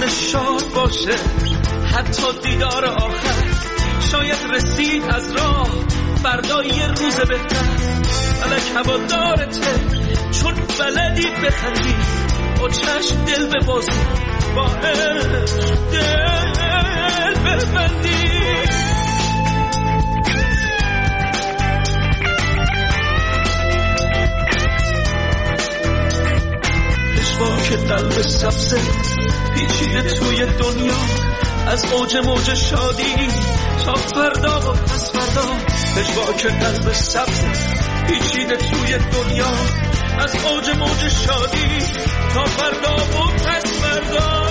دلش شاد باشه، حتی دیدار آخر شاید رسید از راه فردا یه روز بهتر. فلک هوادارته چون بلدی بخندی، با چشم دل ببازی، با عشق دل ببندی. پشواک قلب سبزه پیچیده توی دنیا، از اوج موج شادی تا فردا و پس فردا. پشواک قلب سبزه پیچیده توی دنیا، از اوج موج شادی تا فردا و پس فردا.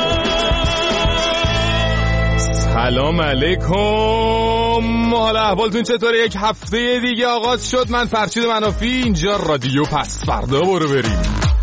سلام علیکم، حالا احوالتون چطوره؟ یک هفته دیگه آغاز شد. من فرشید منافی، اینجا رادیو پس فردا. برو بریم.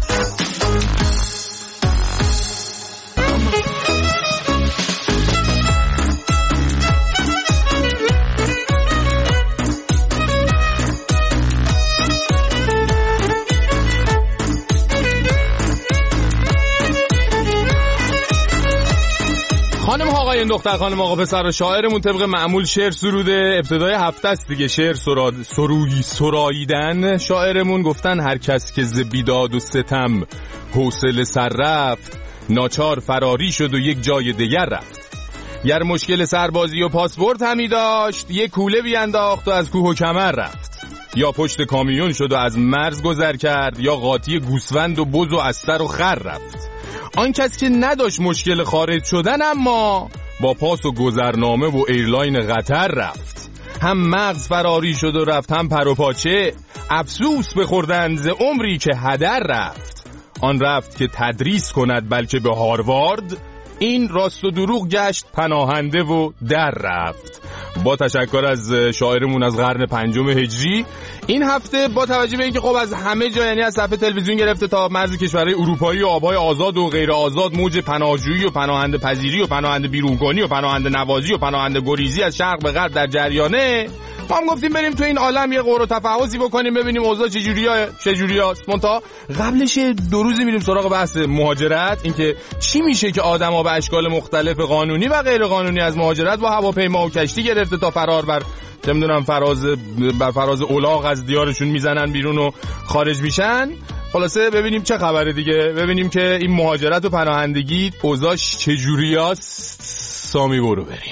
خانم آقایان دختر خانم آقا پسر و شاعرمون طبق معمول شعر سروده. ابتدای هفته است دیگه، شعر سراییدن. شاعرمون گفتن هر کس که ز بیداد و ستم حوصله سر رفت، ناچار فراری شد و یک جای دیگر رفت. گر مشکل سربازی و پاسپورت همی داشت، یک کوله بیانداخت و از کوه و کمر رفت. یا پشت کامیون شد و از مرز گذر کرد، یا قاطی گوسفند و بز و استر و خر رفت. آن کس که نداشت مشکل خارج شدن، اما با پاس و گذرنامه و ایرلاین قطر رفت. هم مغز فراری شد و رفت، هم پر و پاچه. افسوس بخوردند ز عمری که هدر رفت. آن رفت که تدریس کند بلکه به هاروارد، این راست و دروغ گشت پناهنده و در رفت. با تشکر از شاعرمون از قرن 5 هجری. این هفته با توجه به اینکه خب از همه جا، یعنی از صفحه تلویزیون گرفته تا مرز کشورهای اروپایی و آبهای آزاد و غیر آزاد، موج پناهجویی و پناهنده پذیری و پناهنده بیرونکنی و پناهنده نوازی و پناهنده گریزی از شرق به غرب در جریانه. ما هم گفتیم بریم تو این عالم یه غور و تفحصی بکنیم، ببینیم اوضاع چجوریاست. منتها قبلش 2 روز میریم سراغ بحث مهاجرت، اینکه چی میشه که آدما به اشکال مختلف قانونی و غیر قانونی از مهاجرت با هواپیما و کشتی گرفته تا فرار بر چه میدونم فراز الاغ از دیارشون میزنن بیرون و خارج میشن. خلاصه ببینیم چه خبره دیگه، ببینیم که این مهاجرت و پناهندگی اوضاعش چجوریاست. سامی برو بریم.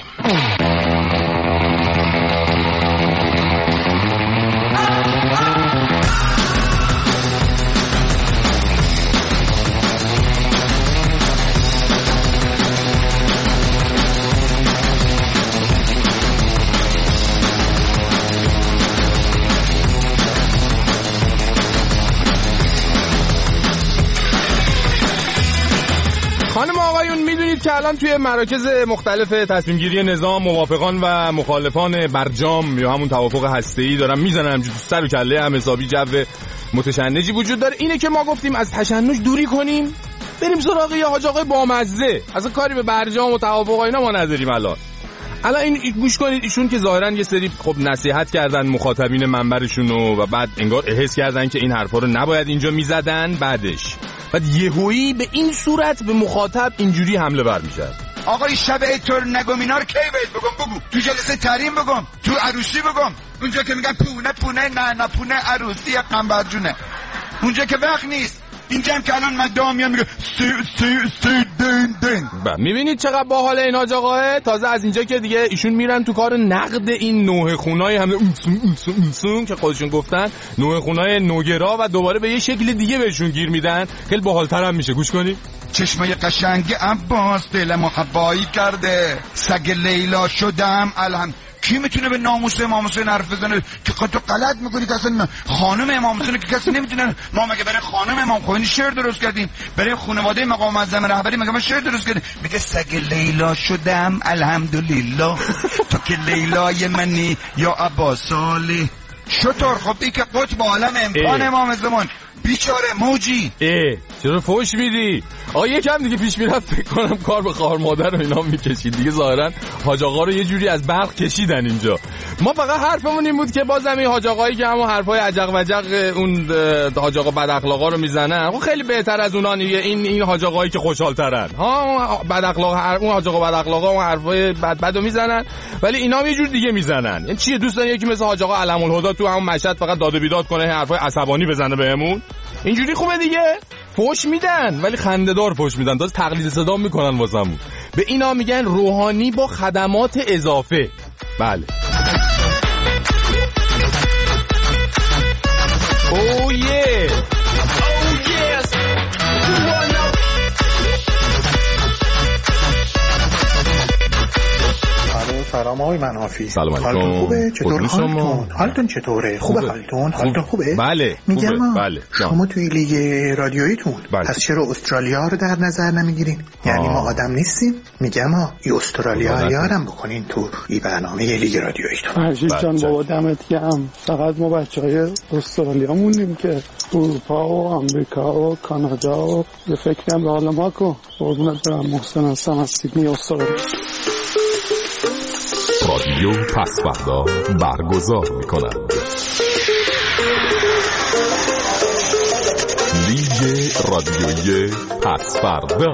خانم آقایون، میدونید که الان توی مراکز مختلف تصمیم گیری نظام موافقان و مخالفان برجام یا همون توافق هسته‌ای دارن میزنن همجوری تو سر و کله هم، حسابی جو متشنجی وجود داره. اینه که ما گفتیم از تشنج دوری کنیم، بریم سراغ یه حاج آقای بامزه. اصلا کاری به برجام و توافق اینا ما نداریم. الان این گوش کنید، ایشون که ظاهرا یه سری خب نصیحت کردن مخاطبین منبرشونو و بعد انگار احساس کردن که این حرفا رو نباید اینجا میزدن، بعد یهویی به این صورت به مخاطب اینجوری حمله ور میشه. آقا شب ایتور نگم اینا رو کی بهت بگم؟ تو جلسه تحریم بگم، تو عروسی بگم، اونجا که میگن پونه نه پونه عروسی قنبر جونه، اونجا که وقت نیست. اینجا هم که الان مدام میگه دین. میبینید چقدر باحال این حاج آقاه. تازه از اینجا که دیگه ایشون میرن تو کار نقد این نوح خونای همه اونسون که خودشون گفتن نوح خونای نوگرا و دوباره به یه شکل دیگه بهشون گیر میدن. خیلی باحال‌تر هم میشه. گوش کنید. چشمای قشنگ عباس دلمو هوایی کرده، سگ لیلا شدم الان. کی میتونه به ناموس امام حسین حرف بزنه که تو غلط میکنی؟ که اصلا خانم امام حسین که کسی نمیتونه. ما مگه برای خانم امام خمینی شعر درست کردیم؟ برای خانواده مقام معظم رهبری مگه ما شعر درست کردیم؟ میگه سگ لیلا شدم الحمدلله، تو که لیلای منی یا عباس علی. شطور خب این که قطب عالم امکان امام زمان بیچاره موجی. چرا فوش میدی؟ یکم دیگه پیش میرفت فکر کنم کار به خواهر مادر و اینا میکشید دیگه. ظاهرا حاج آقا رو یه جوری از برق کشیدن اینجا. ما فقط حرفمون این بود که بازم این حاج آقایی که همون حرفای عجق وجق اون حاج آقا بد اخلاقا رو میزنن خیلی بهتر از اونان. این حاج آقایی که خوشحال‌ترن ها، بد اخلاق اون حاج آقا بد اخلاقا اون حرفای بدو میزنن، ولی اینا یه جور دیگه میزنن. یعنی چیه دوستان یکی مثل حاج آقا علم الهدی تو همون مشهد فقط داد و بیداد کنه، حرفای عصبانی بزنه بهمون؟ اینجوری خوبه دیگه؟ فوش میدن ولی خنده‌دار فوش میدن، داز تقلید صدا میکنن واسمون. به اینا میگن روحانی با خدمات اضافه. بله. Oh yeah. Oh yes. سلام آقای منافی. سلام علیکم. حالتون خوبه؟ چطور حالتون؟ حالتون چطوره؟ خوبه حالتون؟ حالتون خوبه؟ بله. میگم بله. شما توی لیگ رادیوییتون پس چرا استرالیا رو در نظر نمیگیرین؟ یعنی ما آدم نیستیم؟ میگم یه استرالیا یارم بکنین تو این برنامه لیگ رادیوییتون. عزیز جان بابا دمت گرم. فقط ما بچهای استرالیا موندیم که اروپا و آمریکا و کانادا و یه فکرم به حال ما کن. قربونت برم. محسن هستم از سیدنی استرالیا. رادیو پسوردا برگزار می‌کند. لیگ رادیویی پسوردا.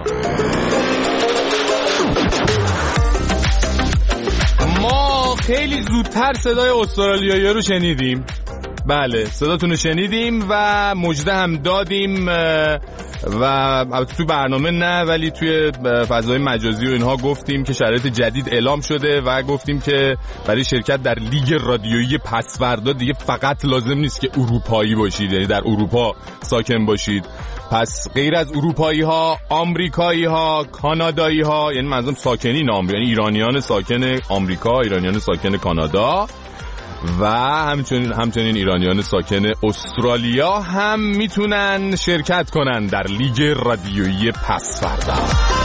ما خیلی زودتر صدای استرالیایی رو شنیدیم. بله صداتون رو شنیدیم و مژده هم دادیم و البته تو برنامه نه ولی توی فضای مجازی و اینها گفتیم که شرایط جدید اعلام شده و گفتیم که برای شرکت در لیگ رادیویی پسوردا دیگه فقط لازم نیست که اروپایی باشید، یعنی در اروپا ساکن باشید. پس غیر از اروپایی ها، آمریکایی ها، کانادایی ها، یعنی منظورم ساکنین آمریکا، یعنی ایرانیان ساکن آمریکا، ایرانیان ساکن کانادا و همچنین ایرانیان ساکن استرالیا هم میتونن شرکت کنن در لیگ رادیویی پسوردا.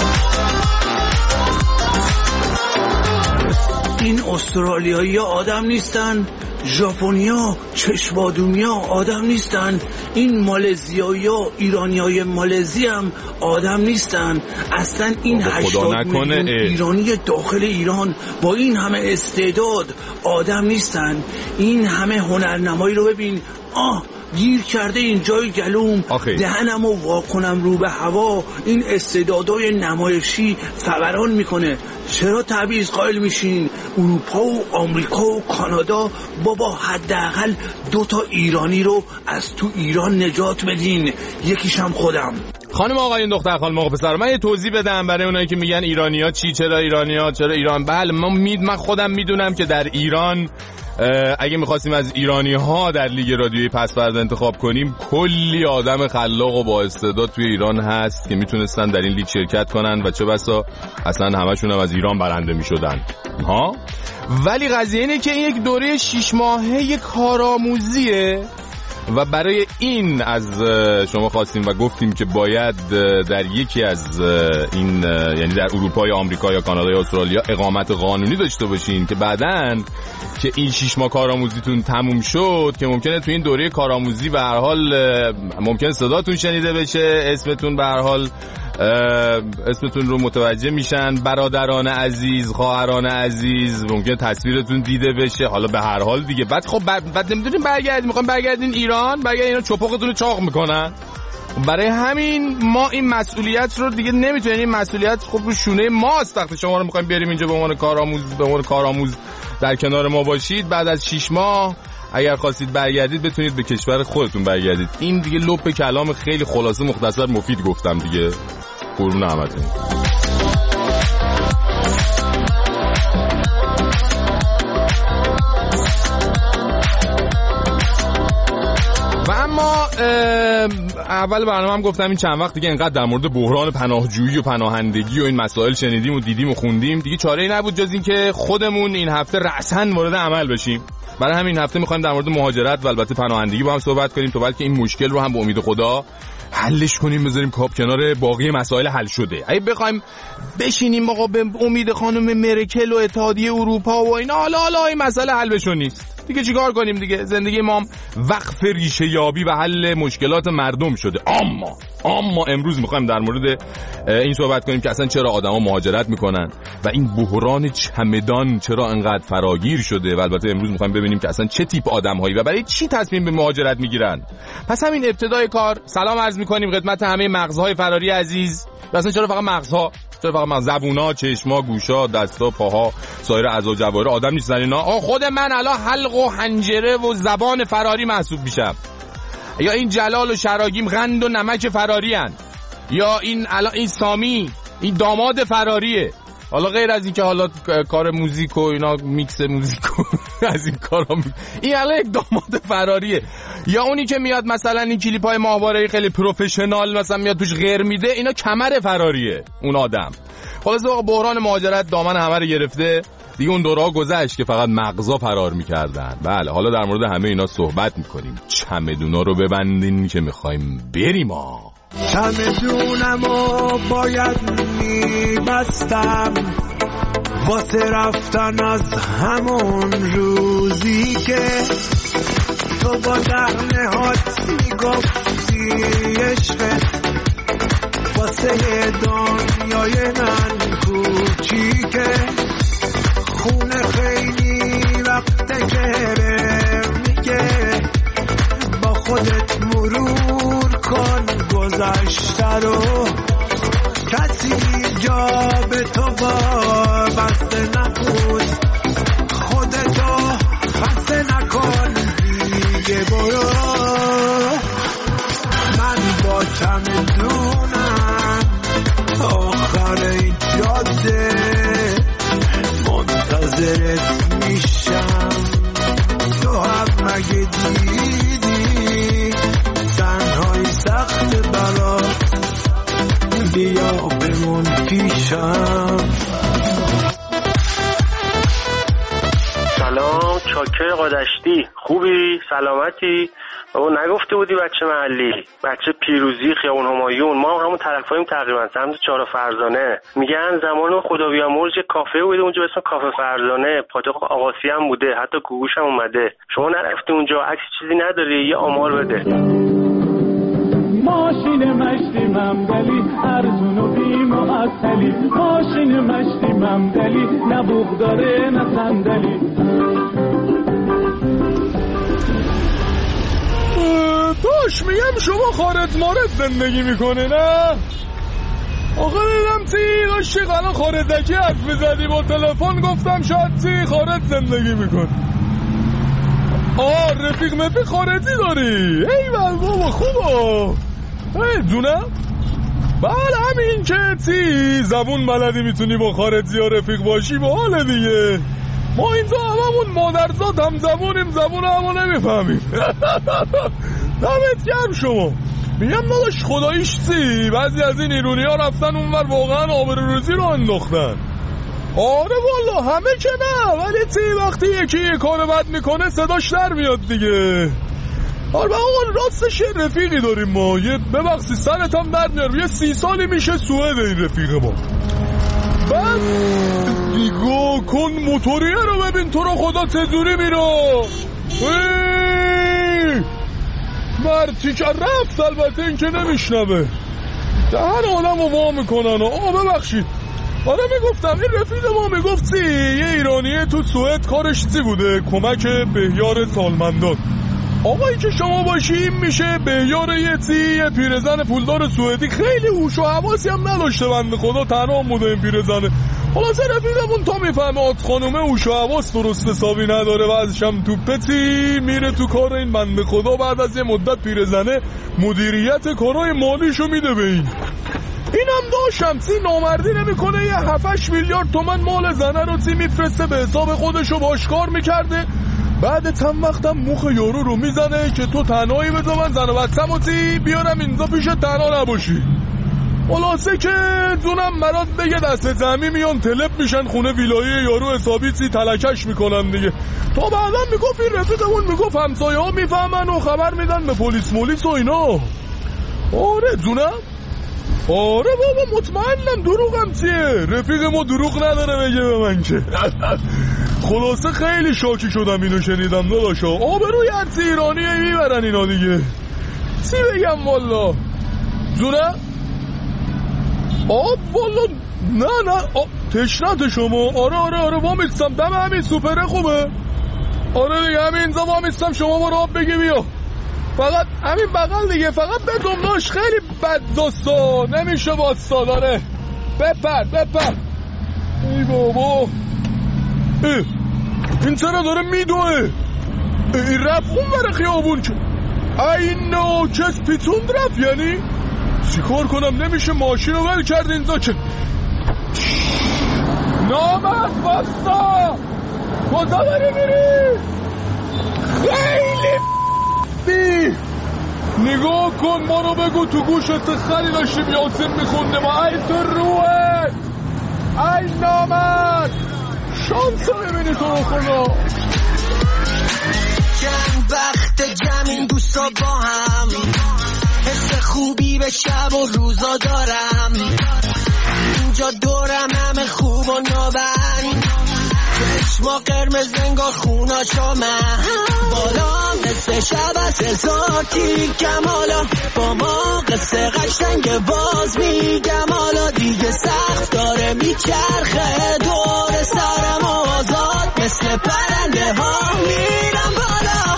این استرالیایی آدم نیستن، ژاپنیا چشمادومیا آدم نیستن، این مالزیایی‌ها ایرانیای مالزی هم آدم نیستن. اصلا این 80 میلیون ایرانی داخل ایران با این همه استعداد آدم نیستن. این همه هنرنمایی رو ببین، گیر کرده اینجای گلوم، دهنمو واکنم رو به هوا، این استعدادای نمایشی فوران میکنه. چرا تبعیض قائل میشین؟ اروپا و آمریکا و کانادا بابا حداقل 2 ایرانی رو از تو ایران نجات بدین، یکیشم خودم. خانم آقایون دختر خانم آقا پسر، من یه توضیح بدم برای اونایی که میگن ایرانی‌ها چی، چرا ایران. بله من خودم میدونم که در ایران اگه میخواستیم از ایرانی ها در لیگ رادیویی پسوردا انتخاب کنیم کلی آدم خلاق و با استعداد توی ایران هست که میتونستن در این لیگ شرکت کنن و چه بسا اصلا همشون هم از ایران برنده میشدن ها. ولی قضیه اینه که این یک دوره 6 ماهه کارآموزیه و برای این از شما خواستیم و گفتیم که باید در یکی از این یعنی در اروپا یا آمریکا یا کانادا یا استرالیا اقامت قانونی داشته باشین که بعدن که این 6 ماه کارآموزیتون تموم شد که ممکنه تو این دوره کارآموزی به هر حال ممکنه صداتون شنیده بشه، اسمتون به هر حال اسمتون رو متوجه میشن، برادران عزیز، خواهران عزیز، ممکنه تصویرتون دیده بشه، حالا به هر حال دیگه. بعد خب بعد نمیدونیم میخوام برگردین ایران، اینا چپقتون رو چاق میکنن. برای همین ما این مسئولیت رو دیگه نمیتونیم، این مسئولیت خب رو شونه ماست. وقتی شما رو میخوایم بیاریم اینجا به عنوان کارآموز در کنار ما باشید، بعد از 6 ماه اگر خواستید برگردید بتونید به کشور خودتون برگردید. این دیگه لپ کلام خیلی خلاصه مختصر مفید گفتم دیگه. قربون همتون. و اما اول برنامه هم گفتم این چند وقت دیگه انقدر در مورد بحران پناهجویی و پناهندگی و این مسائل شنیدیم و دیدیم و خوندیم، دیگه چاره‌ای نبود جز این که خودمون این هفته رأساً وارد عمل بشیم. برای همین هفته می‌خوایم در مورد مهاجرت و البته پناهندگی با هم صحبت کنیم تا بلکه این مشکل رو هم به امید خدا حلش کنیم، بذاریم کاپ کنار باقی مسائل حل شده. اگه بخوایم بشینیم آقا به امید خانم مرکل و اتحادیه اروپا و اینا حالا این مسئله حل بشون نیست. دیگه چیکار کنیم دیگه؟ زندگی ما وقف ریشه یابی و حل مشکلات مردم شده. اما امروز میخوایم در مورد این صحبت کنیم که اصلا چرا آدما مهاجرت میکنن و این بحران چمدان چرا انقدر فراگیر شده و البته امروز میخوایم ببینیم که اصلا چه تیپ آدم‌هایی و برای چی تصمیم به مهاجرت میگیرن. پس همین ابتدای کار سلام عرض میکنیم خدمت همه مغزهای فراری عزیز. اصلا چرا فقط مغزها؟ چرا فقط مغز؟ زبونا، چشما، گوشا، دستا، پاها، سایر اعضا و جواهر آدم نیستن اینا؟ خود من الان حلق و حنجره و زبان فراری محسوب میشم. یا این جلال و شراگیم قند و نمک فراری هن. یا این الان این سامی این داماد فراریه. حالا غیر از این که حالا کار موزیک و اینا میکس موزیک و از این کارا این الان یک داماد فراریه. یا اونی که میاد مثلا این کلیپ‌های ماهواره‌ای خیلی پروفشنال مثلا میاد توش غیر میده، اینا کمر فراریه اون آدم. خلاص بحران مهاجرت دامن همه رو گرفته دیگه. اون دوره‌ها گذشت که فقط مغزا فرار میکردن. بله حالا در مورد همه اینا صحبت میکنیم. چمدونا رو ببندین که میخوایم بریم. چمدونمو باید میبستم واسه رفتن از همون روزی که تو با دهنهات میگفتی عشقت واسه دنیای من کوچیکه. خونه خیلی وقته که میگه با خودت مرور کن گذشته رو، کسی جا به تو وابسته نبود، خودتو خسته نکن دیگه برو. من با چمدونم آخر این جاده منتظرت میشم. تو هم مگه دیدی تنهایی سخت برات، بیا بمون پیشم. سلام چاکر قادشتی، خوبی؟ سلامتی؟ بابا نگفته بودی بچه محلی، بچه پیروزی، خیابون همایون؟ ما هم همون طرفاییم تقریبا، سمت چهار فرزانه. میگن زمان خدا بیامرز یه کافه بوده اونجا به اسم کافه فرزانه، پاتوق آقاسی هم بوده، حتی گوگوش هم اومده. شما نرفتی اونجا؟ عکس چیزی نداری؟ یه آمار بده. ماشین مشتی ممدلی ارزون و بی‌معطلی، ماشین مشتی ممدلی نه بوق داره نه صندلی. توش میگم شما خارج مارد زندگی میکنه نه؟ آقا دیدم تی داشتی الان خارجکی حرف میزدی با تلفن، گفتم شاید تی خارج زندگی میکنه. رفیق مفیق خارجی داری؟ ایول بابا خوبه. دونم؟ بله همین که تی زبون بلدی میتونی با خارجی ها رفیق باشی با حال دیگه. ما اینجا هممون مادرزاد هم زبونیم، زبون همو نمیفهمیم. دمت گرم شما. میگم داداش خداییش تی بعضی از این ایرونی ها رفتن اونور واقعا آبروریزی رو انداختن. آره والا همه که نه، ولی تی وقتی یکی یه کار بد میکنه صداش در میاد دیگه. آره آقا راستش رفیقی داریم ما، یه ببخشی سرت هم درد میارم، یه 30 سالی میشه سوئد این رفیق ما. بعد نگاه کن موتوریه رو ببین تو رو خدا چجوری میره. مرتی که رفت البته این که نمیشنوه، دهن آدم رو وا میکنن. ببخشید. آره میگفتم این رفیق ما میگفت یه ایرانیه تو سوئد کارش چی بوده؟ کمک بهیار سالمندان. آقایی که شما باشیم میشه بهیار یه پیرزن پولدار سوئدی، خیلی هوش و حواسی هم نداشته بنده خدا، تنها بوده این پیرزنه. خلاصه رفیقمون تا میفهمه آت خانومه هوش و حواس درست حسابی نداره و ازشم تو پتی میره تو کار این بنده خدا. بعد از یه مدت پیرزنه مدیریت کارهای مالیشو میده به اینم داشتم تی نامردی نمیکنه، یه 7-8 میلیارد تومن مال زنه رو تی میفرسته به حساب خودشو باشکار میکرده. بعد چند وقتم مخ یارو رو میزنه که تو تنهایی بذار من زن و بچه‌مو تی بیارم اینجا پیش تنها نباشی. خلاصه که جونم مراد بگه دست جمعی میان تلپ میشن خونه ویلایی یارو حسابی تی تلکش میکنن دیگه. تا بعدا میگفت این رفیقمون میگفت همسایه ها میفهمن و خبر میدن به پلیس و اینا. آره جونم. آره بابا مطمئنم دروغم چیه، رفیق ما دروغ نداره بگه به من که. خلاصه خیلی شاکی شدم اینو شنیدم داداشا. آبروی ارز ایرانی میبرن اینا دیگه. چی بگم والا زونه؟ آب والا نه تشنت شما. آره وامیستم دم همین سوپره خوبه. آره دیگه همین اینجا وامیستم، شما برو آب بگی بیا. فقط همین بغل دیگه، فقط بدون داشت خیلی بد دستا نمیشه باستا. داره بپر ای بابا این چرا داره میدوه؟ این رفت اون بره خیابون که این ناکس پیتوند رفت. یعنی چی کار کنم؟ نمیشه ماشین رو ول کرد اینجا که نامت باستا. کجا داری میری؟ خیلی بی نگاه کن ما رو بگو تو گوشت خیلی داشتیم یاسین میخونده ما. ای تو روحت ای نامت شانس رو ببینی تو رو خدا. چند وقت جمع این دوستا با هم حس خوبی به شب و روزا دارم. اینجا دورم همه خوب و نابن، چشما قرمز انگار خوناشا من بالا مثل شب از هزار تیکم. حالا با ما قصه قشنگ باز میگم. حالا دیگه سخت داره میچرخه دور سرم آزاد مثل پرنده ها میرم بالا.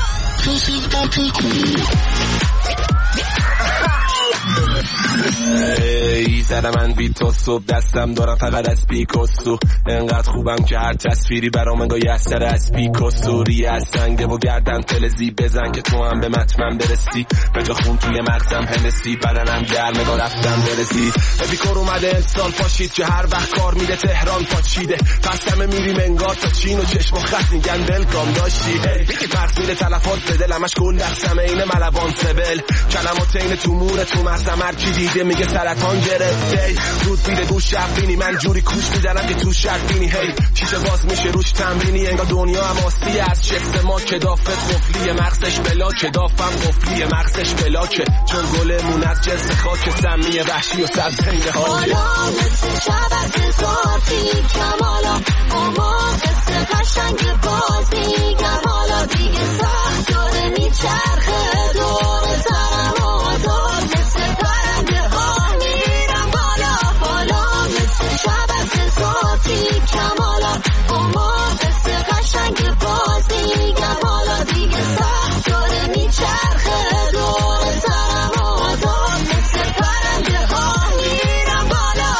ای زده من بی تو صبح دستم دارم فقط از پیکاسو. انقدر خوبم که هر تصویری برام انگاه یه اثر از پیکاسو. ریه از سنگه و گردن فلزی بزن که تو هم به مطمئن برسی. به جا خون توی مغزم هنسی بدنم گرمه گاه رفتم برسی. بیکار اومده انسان پاشید که هر وقت کار میده تهران پاچیده. پس همه میریم انگار تا چین و چشم و خط میگن دلکام داشتی. وقت میده تلفات به دلمش گل دستم این ملبان سبل. کلمات این تو موره تو مغزم هر کی دیده میگه سرطان گرفته. رود میده گوش شب بینی من جوری کوش میزنم که تو شرط بینی. هی چیز باز میشه روش تمرینی انگار دنیا هم آسیه از چست ما. کدافت قفلی مغزش بلا کدافم قفلی مغزش بلاکه. چون گلمون از جنس خاک سمی وحشی و سبزنگه های حالا مثل شب از هزارتی کمالا اما قصه قشنگ باز میگم. حالا دیگه سخت داره میچرخه دور سرم آزاد مثل پرنده ها میرم بالا. حالا مثل شب از هزارتی کمالا اما قصه قشنگ باز میگم. حالا دیگه سخت داره میچرخه دور سرم آزاد مثل پرنده ها میرم بالا.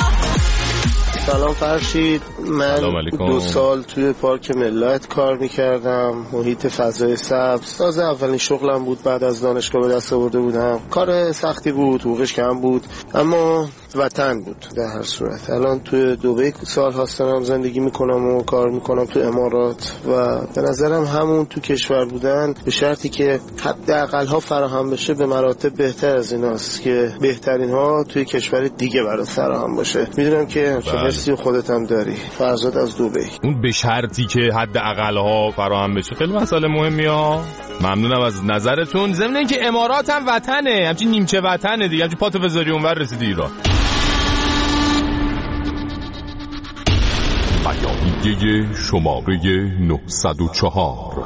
سلام فرشید، من 2 سال توی پارک ملت کار میکردم، محیط فضای سبز. تازه اولین شغلم بود بعد از دانشگاه به دست آورده بودم. کار سختی بود، حقوقش کم بود، اما وطن بود در هر صورت. الان توی دبی سال هستم زندگی میکنم و کار میکنم تو امارات و به نظرم همون تو کشور بودن به شرطی که حداقل ها فراهم بشه به مراتب بهتر از ایناست که بهترین ها توی کشور دیگه برات فراهم باشه. میدونم که چه حسی خودت هم داری. فرزاد از دبی. اون به شرطی که حداقل ها فراهم بشه خیلی مسئله مهمیه ها. ممنونم از نظرتون. ضمن اینکه امارات هم وطنه، همچین نیمچه وطنه دیگه، همچین پاتو بذاری اونور رسیدی ایران. بیانیه شماره 904.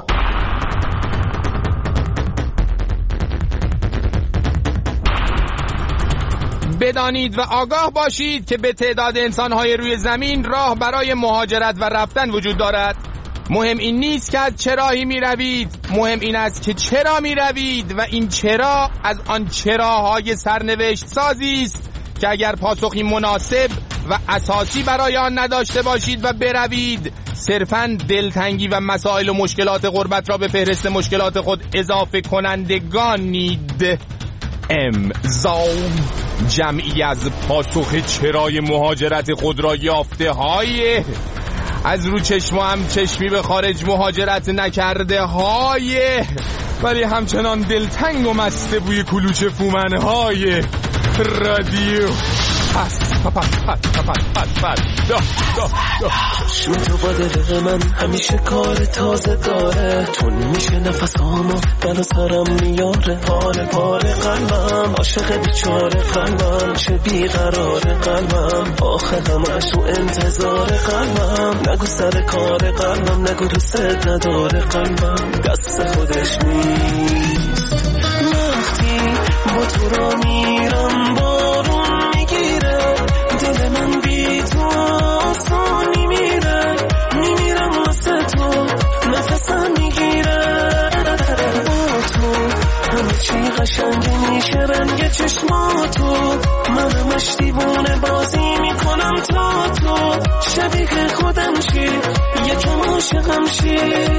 بدانید و آگاه باشید که به تعداد انسان‌های روی زمین راه برای مهاجرت و رفتن وجود دارد. مهم این نیست که از چه راهی می روید، مهم این است که چرا می روید و این چرا از آن چراهای سرنوشت سازی است که اگر پاسخی مناسب و اساسی برای آن نداشته باشید و بروید صرفاً دلتنگی و مسائل و مشکلات غربت را به فهرست مشکلات خود اضافه کنندگانید. امضا جمعی از پاسخ چرای مهاجرت خود را یافته های از رو چشم هم چشمی به خارج مهاجرت نکرده های ولی همچنان دلتنگ و مسته بوی کلوچه فومن های رادیو هست. چشم تو با دل من همیشه کار تازه داره، تون میشه نفسامو دل سرم میاره، پاره پاره قلبم عاشق بیچاره قلبم، چه بیقرار قلبم آخه همش تو انتظار قلبم، نگو سر کار قلبم نگو دوست نداره قلبم، دست خودش نیست. وقتی با تو را میرم بارون میگیره، دل من بی تو آسانی میره، میمیرم واسه تو نفسم میگیره، با تو همه چی قشنگ میشه رنگ چشماتو، من همش دیوونه بازی میکنم تا تو شبیه خودم شی یکم عاشقم شی.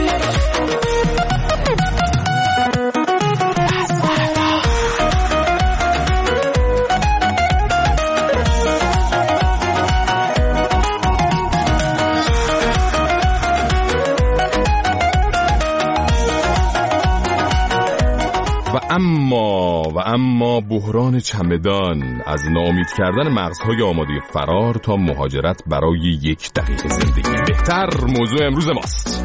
و اما بحران چمدان، از ناامید کردن مغزهای آماده فرار تا مهاجرت برای 1 دقیقه زندگی بهتر، موضوع امروز ماست.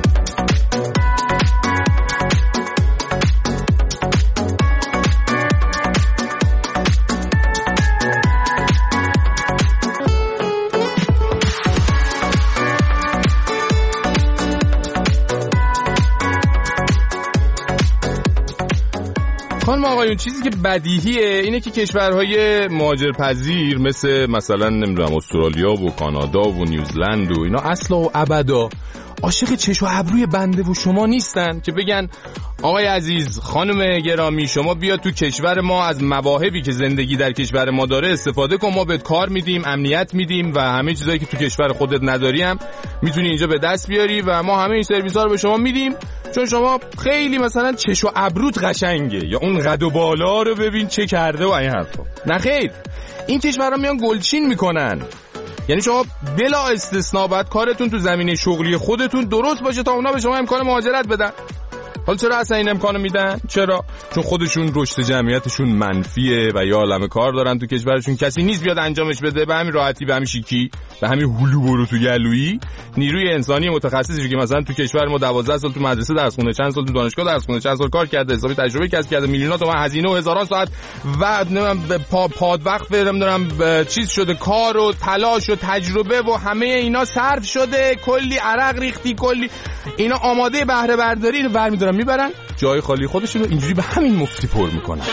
خانم آقایون، چیزی که بدیهیه اینه که کشورهای مهاجرپذیر مثلا نمیدونم استرالیا و کانادا و نیوزلند و اینا اصلا و ابدا عاشق چش و ابروی بنده و شما نیستن که بگن آقای عزیز، خانم گرامی، شما بیا تو کشور ما از مواهبی که زندگی در کشور ما داره استفاده کن، ما بهت کار میدیم، امنیت میدیم و همه چیزایی که تو کشور خودت نداری هم میتونی اینجا به دست بیاری و ما همه این سرویس‌ها رو به شما میدیم چون شما خیلی مثلا چش و ابروت قشنگه، یا اون قد و بالا رو ببین چه کرده و این حرفا. نه خیر، این کشورها میان گلچین میکنن. یعنی شما بلا استثناء باید کارتون تو زمینه شغلی خودتون درست باشه تا اونا به شما امکان مهاجرت بدن. حالا چرا اصلا این امکانو میدن؟ چرا؟ چون خودشون رشد جمعیتشون منفیه و یا عالمه کار دارن تو کشورشون، کسی نیست بیاد انجامش بده، به همین راحتی، به همین شیکی، به همین هلو برو تو گلویی. نیروی انسانی متخصصی که مثلا تو کشور ما 12 سال تو مدرسه درس خونده، چند سال تو دانشگاه درس خونده، چند سال کار کرده، حسابی تجربه کسب کرده، میلیون‌ها تومان هزینه و هزاران ساعت و پاد وقت نمیدونم چیز شده، کار و تلاش و تجربه و همه اینا صرف شده، کلی عرق ریختی، کلی اینا آماده بهره برداری، اینو برمی‌دارن میبرن جای خالی خودشون رو اینجوری به همین مفتی پر میکنن.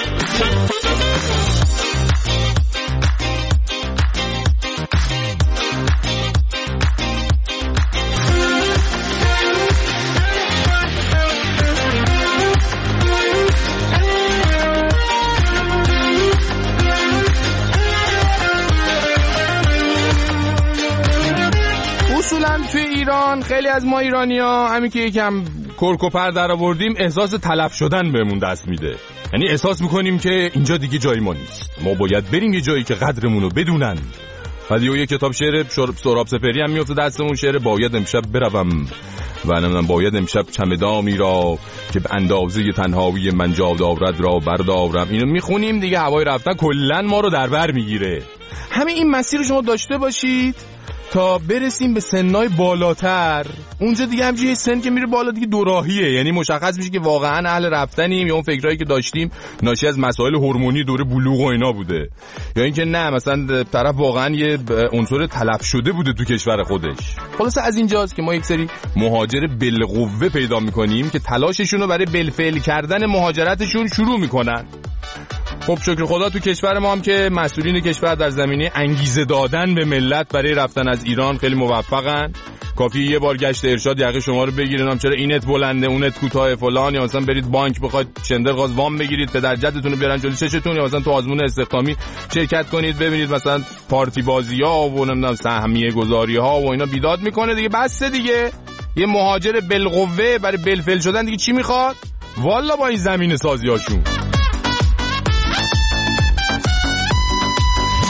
اصولا توی ایران خیلی از ما ایرانی‌ها همین که یکم کرکوپر در آوردیم احساس تلف شدن بهمون دست میده. یعنی احساس میکنیم که اینجا دیگه جای ما نیست، ما باید بریم یه جایی که قدرمون رو بدونن. بعد یه کتاب شعر سهراب سپهری هم میفته دستمون، شعر باید امشب بروم و نمیدونم باید امشب چمدانی را که به اندازه تنهایی من جا دارد را بردارم. اینو میخونیم دیگه، هوای رفتن کلن ما رو در بر میگیره. همین این مسیر رو شما داشته باشید تا برسیم به سنای بالاتر. اونجا دیگه همچین سن که میره بالا دیگه دوراهیه، یعنی مشخص میشه که واقعا اهل رفتنیم یا اون فکرایی که داشتیم ناشی از مسائل هورمونی دوره بلوغ و اینا بوده، یا اینکه نه مثلا طرف واقعا یه عنصر تلف شده بوده تو کشور خودش. خلاص از اینجاست که ما یک سری مهاجر بالقوه پیدا میکنیم که تلاششون رو برای بالفعل کردن مهاجرتشون شروع میکنن. خب شکر خدا تو کشور ما هم که مسئولین کشور در زمینه انگیزه دادن به ملت برای رفتن از ایران خیلی موفقن. کافیه یه بار گشت ارشاد یقه شما رو بگیرن، چرا اینت بلنده اونت کوتاه فلان، یا مثلا برید بانک بخواید چندرغاز وام بگیرید پدر جدتون رو بیارن جلوی چشتون، یا مثلا تو آزمون استخدامی شرکت کنید ببینید مثلا پارتی بازی‌ها و نمیدونم سهمیه گذاری‌ها و اینا بیداد میکنه دیگه. بس دیگه یه مهاجر بالقوه برای بالفعل شدن دیگه چی میخواد؟ والا با این زمینه سازیاشون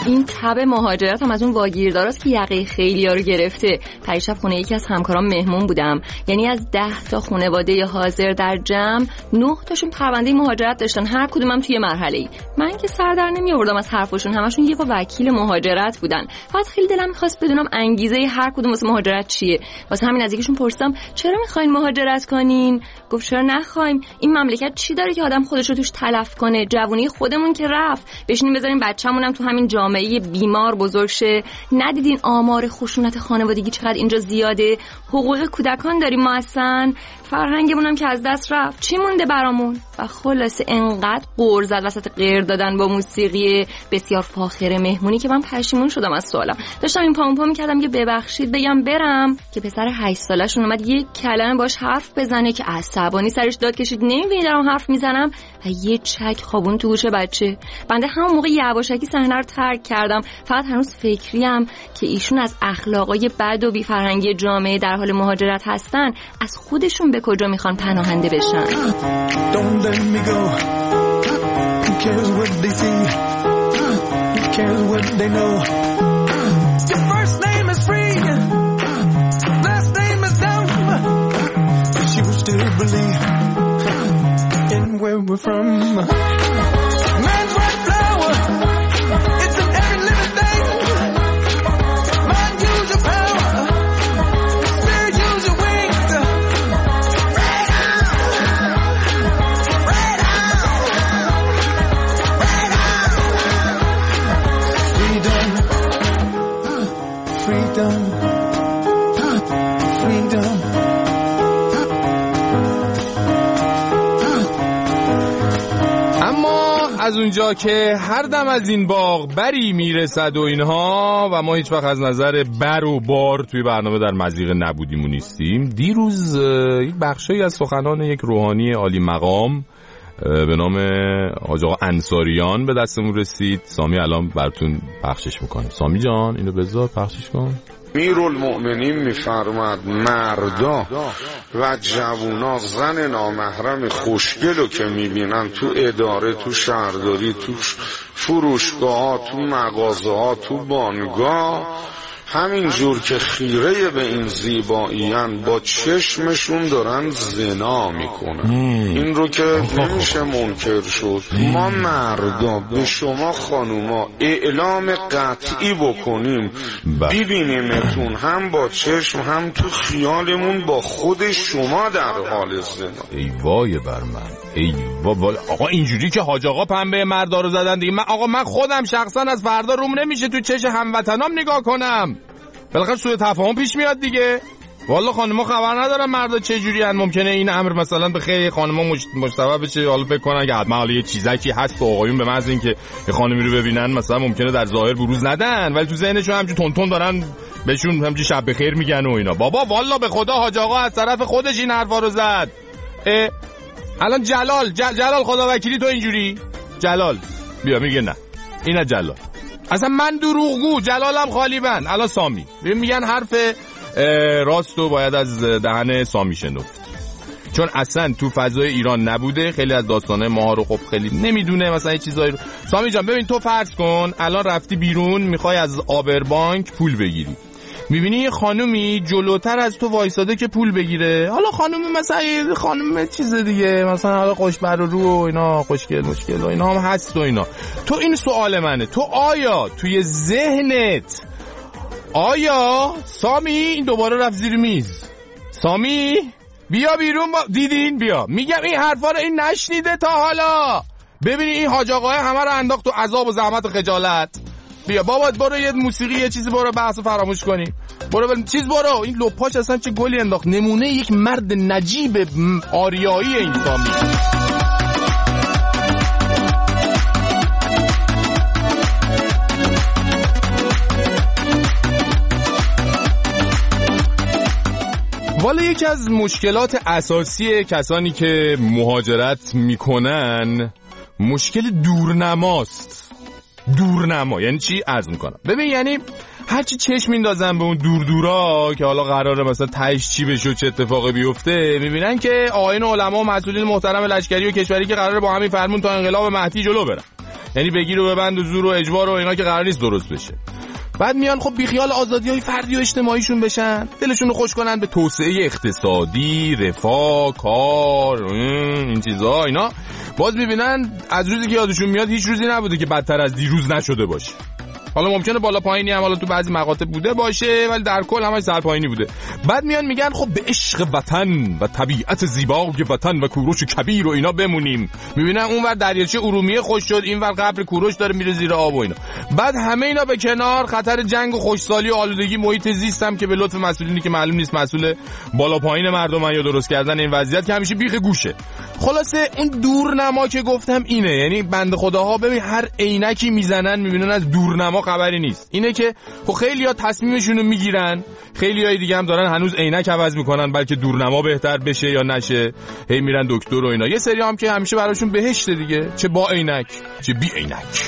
این تب مهاجرت هم از اون واگیرداراست که یقه خیلی‌ها رو گرفته. پریشب خونه یکی از همکارام مهمون بودم، یعنی از 10 تا خانواده حاضر در جمع 9 تاشون پرونده مهاجرت داشتن، هر کدومم توی مرحله‌ای. من که سر در نمی‌آوردم از حرفشون، همشون یه وکیل مهاجرت بودن. فقط خیلی دلم می‌خواست بدونم انگیزه هر کدوم واسه مهاجرت چیه. واسه همین از یکیشون پرسیدم چرا می‌خواید مهاجرت کنین؟ گفت چرا نخوایم؟ این مملکت چی داره که آدم خودش رو توش تلف کنه؟ جوونی خودمون که رفت، بشینیم بذاریم بچه‌مونم تو همین جامعه بیمار بزرگ شه. ندیدین آمار خشونت خانوادگی چقدر اینجا زیاده؟ حقوق کودکان داریم ما اصلا؟ فرهنگمون هم که از دست رفت، چی مونده برامون؟ و خلاصه انقدر قُر زد وسط غیر دادن با موسیقی بسیار فاخر مهمونی که من پشیمون شدم از سوالم. داشتم این پامون پا می‌کردم که ببخشید بگم برم که پسر 8 سالشون اومد یک کلمه باش حرف بزنه که عصبانی سرش داد کشید نمی‌بینی دارم حرف میزنم و یه چک خوابون تو گوش بچه. بنده همون موقع یواشکی صحنه رو ترک کردم. فقط هنوز فکریم که ایشون از اخلاقای بد و بی فرهنگی جامعه در حال مهاجرت هستن، از خودشون به کجا میخوان پناهنده بشن. Don't let me go. Who cares what they see? Who cares what they know? Your first name is free. Last name is dumb. But you still believe in where we're from. Man's white flower. It's in every living thing. Mind, use your power. Spirit, use your wings. اما از اونجا که هر دم از این باغ بری میرسد و اینها و ما هیچ وقت از نظر بر و بار توی برنامه در مضیق نبودیم و نیستیم، دیروز یک بخشی از سخنان یک روحانی عالی مقام به نام حاج آقا انصاریان به دستمون رسید. سامی الان براتون پخشش میکنه. سامی جان اینو بذار پخشش کن. امیرالمؤمنین میفرماد مردا و جوونا زن نامحرم خوشگلو که میبینن تو اداره، تو شهرداری، تو فروشگاه، تو مغازه ها، تو بانگاه، همین جور که خیره به این زیباییان با چشمشون دارن زنا میکنن. این رو که نمیشه منکر شد. ما مردا به شما خانوما اعلام قطعی بکنیم ببینیمتون هم با چشم هم تو خیالمون با خود شما در حال زنا. ای وای بر من، ای وای. آقا اینجوری که حاج آقا پنبه مردا رو زدن دیگه، من خودم شخصا از فردا روم نمیشه تو چش هموطنام نگاه کنم. بالاخره سوء تفاهم پیش میاد دیگه. والا خانم‌ها خبر ندارن مردا چه جوری ان. ممکنه این امر مثلا به خیلی خانم‌ها مشتبه بشه، حالا فکر کنن که حتما حالا یه چیزکی هست تو آقایون به محض اینکه یه خانمی رو ببینن مثلا ممکنه در ظاهر بروز ندن ولی تو ذهنشون همچون تون دارن بهشون همچون شب بخیر میگن و اینا. بابا والا به خدا حاج آقا از طرف خودش این حرفا رو زد. الان جلال خدا وکیلی تو اینجوری جلال بیا میگه نه اینا جلال اصلا من دروغگو، جلالم خالی بند. الان سامی میگن حرف راستو باید از دهن سامی شنفت، چون اصلا تو فضای ایران نبوده. خیلی از داستانه ماها رو خب خیلی نمیدونه مثلا چیزایی رو. سامی جان ببین تو فرض کن الان رفتی بیرون میخوای از آبربانک پول بگیری، میبینی یه خانومی جلوتر از تو وایساده که پول بگیره. حالا خانومی مثلا یه خانم چیز دیگه مثلا حالا خوشبر و رو و اینا، خوشگل مشکل و اینا هم هست و اینا. تو این سوال منه، تو آیا توی ذهنت آیا سامی این دوباره رفت زیر میز؟ سامی بیا بیرون دیدین بیا. میگم این حرفا رو این نشنیده تا حالا. ببینی این حاج آقای همه رو انداخت تو عذاب و زحمت و خجالت. بیا بابا برو یه موسیقی یه چیزی برو بحثو فراموش کنی. برو چیز برو. این لپاش اصلا چه گلی انداخت. نمونه یک مرد نجیب آریایی این سامی. والا یکی از مشکلات اساسی کسانی که مهاجرت میکنن مشکل دورنماست. دورنما یعنی چی؟ عرض میکنم ببین، یعنی هرچی چشم میندازن به اون دورا که حالا قراره مثلا تهش چی بشه و چه اتفاقی بیفته، میبینن که آیین علما و مسئولین محترم لشکری و کشوری که قراره با همین فرمون تا انقلاب مهدی جلو برن. یعنی بگیر و ببند و زور و اجبار و اینا که قرار نیست درست بشه. بعد میان خب بیخیال آزادی‌های فردی و اجتماعیشون بشن، دلشون رو خوش کنن به توسعه اقتصادی، رفاه، کار، این چیزا اینا. باز میبینن از روزی که یادشون میاد هیچ روزی نبوده که بدتر از دیروز نشده باشه. حالا ممکنه بالا پایینی هم حالا تو بعضی مقاطع بوده باشه، ولی در کل همش سر پایینی بوده. بعد میان میگن خب به عشق وطن و طبیعت زیبای وطن و کوروش کبیر و اینا بمونیم. میبینن اونور دریاچه ارومیه خوش شد، اینور قبر کوروش داره میره زیر آب و اینا. بعد همه اینا به کنار، خطر جنگ و خوشسالی و آلودگی محیط زیست هم که به لطف مسئولینی که معلوم نیست مسئول بالا پایین مردم یا درست کردن این وضعیت که همیشه بیخ گوشه. خلاصه اون دورنما که گفتم اینه، یعنی بنده خداها ببین هر عینکی میزنن میبینن از دورنما خبری نیست. اینه که خب خیلی‌ها تصمیمشون رو میگیرن، خیلی‌های دیگه هم دارن هنوز عینک عوض میکنن بلکه دورنما بهتر بشه یا نشه، هی میرن دکتر و اینا. یه سری هم که همیشه براشون بهشته دیگه، چه با عینک چه بی عینک.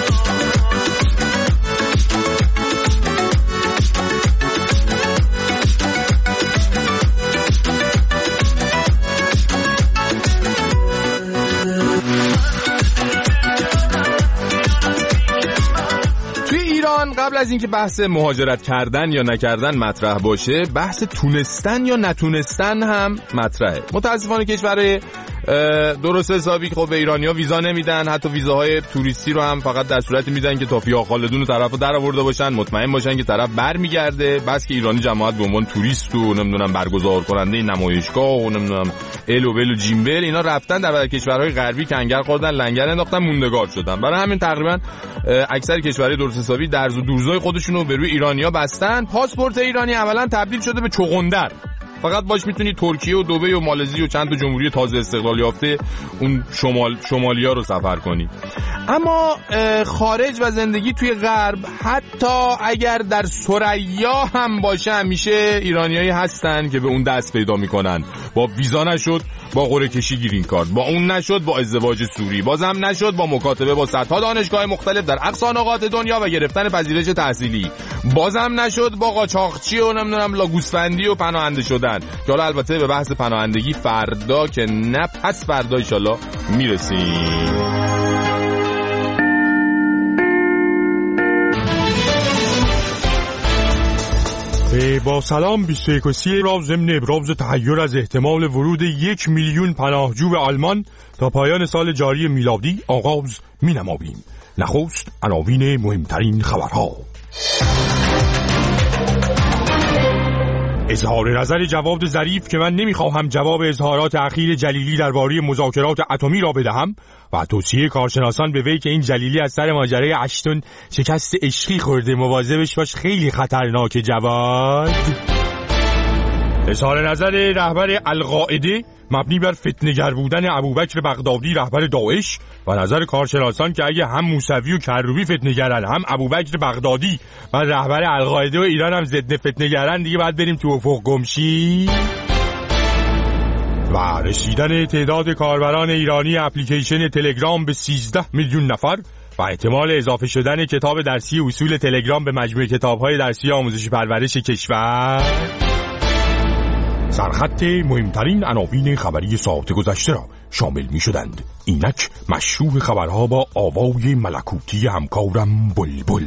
قبل از اینکه بحث مهاجرت کردن یا نکردن مطرح باشه، بحث تونستن یا نتونستن هم مطرحه. متاسفانه کشورهای درست حسابی که خب به ایرانی‌ها ویزا نمیدن، حتی ویزاهای توریستی رو هم فقط در صورتی میدن که تا فیا خالدون طرفو در آورده باشن، مطمئن باشن که طرف برمیگرده. بس که ایرانی جماعت به عنوان توریست و نمیدونم برگزار کننده نمایشگاه و نمیدونم ال و بل و جیمبل اینا رفتن در کشورهای غربی کنگر خوردن، لنگر انداختن، موندگار شدن. برای همین تقریبا اکثر کشورهای درست حسابی درز و دورزای خودشون رو به روی ایرانی‌ها بستن. پاسپورت ایرانی اولا تبدیل شده به چغندر، فقط باش میتونی ترکیه و دبی و مالزی و چند تا جمهوری تازه استقلال یافته اون شمالیا رو سفر کنی. اما خارج و زندگی توی غرب، حتی اگر در ثریا هم باشه، همیشه ایرانیایی هستن که به اون دست پیدا میکنن. با ویزا نشد با قرعه کشی گرین کارت، با اون نشد با ازدواج سوری، بازم نشد با مکاتبه با صدها دانشگاه مختلف در اقصا نقاط دنیا و گرفتن پذیرش تحصیلی، بازم نشد با قاچاقچی و نمیدونم لاگوسفندی و پناهنده شدن. که حالا البته به بحث پناهندگی فردا که نه پس فردا ان شاءالله میرسیم. با سلام 21 را ضمن ابراز تحیر از احتمال ورود 1 میلیون پناهجو به آلمان تا پایان سال جاری میلادی آغاز می‌نماییم. نخست عناوین مهمترین خبرها. اظهار نظر جواد ظریف که من نمیخواهم جواب اظهارات اخیر جلیلی درباره مذاکرات اتمی را بدهم و توصیه کارشناسان به وی که این جلیلی از سر ماجرای اشتون شکست عشقی خورده مواظبش باش، خیلی خطرناکه جواد. اظهار نظر رهبر القاعده مبنی بر فتنه‌گر بودن ابوبکر بغدادی رهبر داعش و نظر کارشناسان که اگه هم موسوی و کروبی فتنه‌گرن، هم ابوبکر بغدادی و رهبر القاعده و ایران هم ضد فتنه‌گرن، دیگه باید بریم تو افق گمشی. و رسیدن تعداد کاربران ایرانی اپلیکیشن تلگرام به 13 میلیون نفر و احتمال اضافه شدن کتاب درسی اصول تلگرام به مجموعه کتاب‌های درسی آموزش پرورش کشور. سرخط مهمترین عناوین خبری ساعت گذشته را شامل می شدند. اینک مشروع خبرها با آوای ملکوتی همکارم بلبل.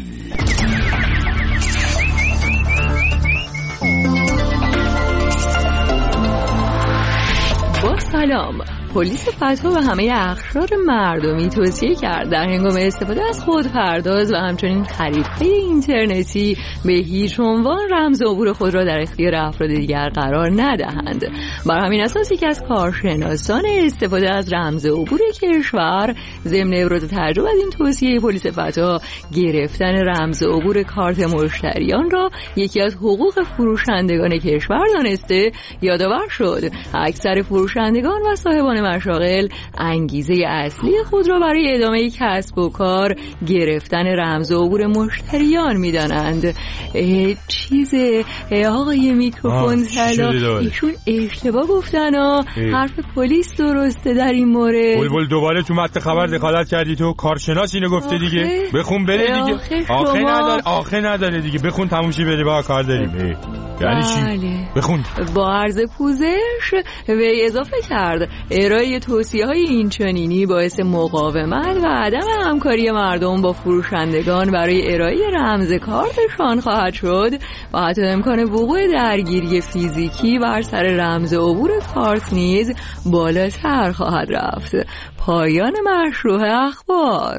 با سلام. پلیس فتح و همه اقشار مردمی توصیه کرد در هنگام استفاده از خودپرداز و همچنین خریدهای اینترنتی به هیچ عنوان رمز عبور خود را در اختیار افراد دیگر قرار ندهند. بر همین اساس یکی از کارشناسان استفاده از رمز عبور کشور ضمن ابراز تعجب از این توصیه پلیس فتح، گرفتن رمز عبور کارت مشتریان را یکی از حقوق فروشندگان کشور دانسته یادآور شد. اکثر فروشندگان و صاحبان مشاغل انگیزه اصلی خود را برای ادامه کسب و کار گرفتن رمز عبور مشتریان می‌دانند. آقای میکروفون طلا، ایشون اشتباه گفتن حرف پلیس درسته در این مورد. بلبل دوباره تو متن خبر دخالت کردی، تو کارشناس اینو گفته دیگه. بخون بره دیگه. آخه نداره دیگه، بخون تموم شه بره، با کار داریم. یعنی چی؟ بخون. با عرض پوزش وی اضافه کرد ارائه توصیه‌های اینچنینی باعث مقاومت و عدم همکاری مردم با فروشندگان برای ارائه رمز کارتشان خواهد شد و حتی امکان وقوع درگیری فیزیکی بر سر رمز عبور کارت نیز بالاتر خواهد رفت. پایان مشروع اخبار.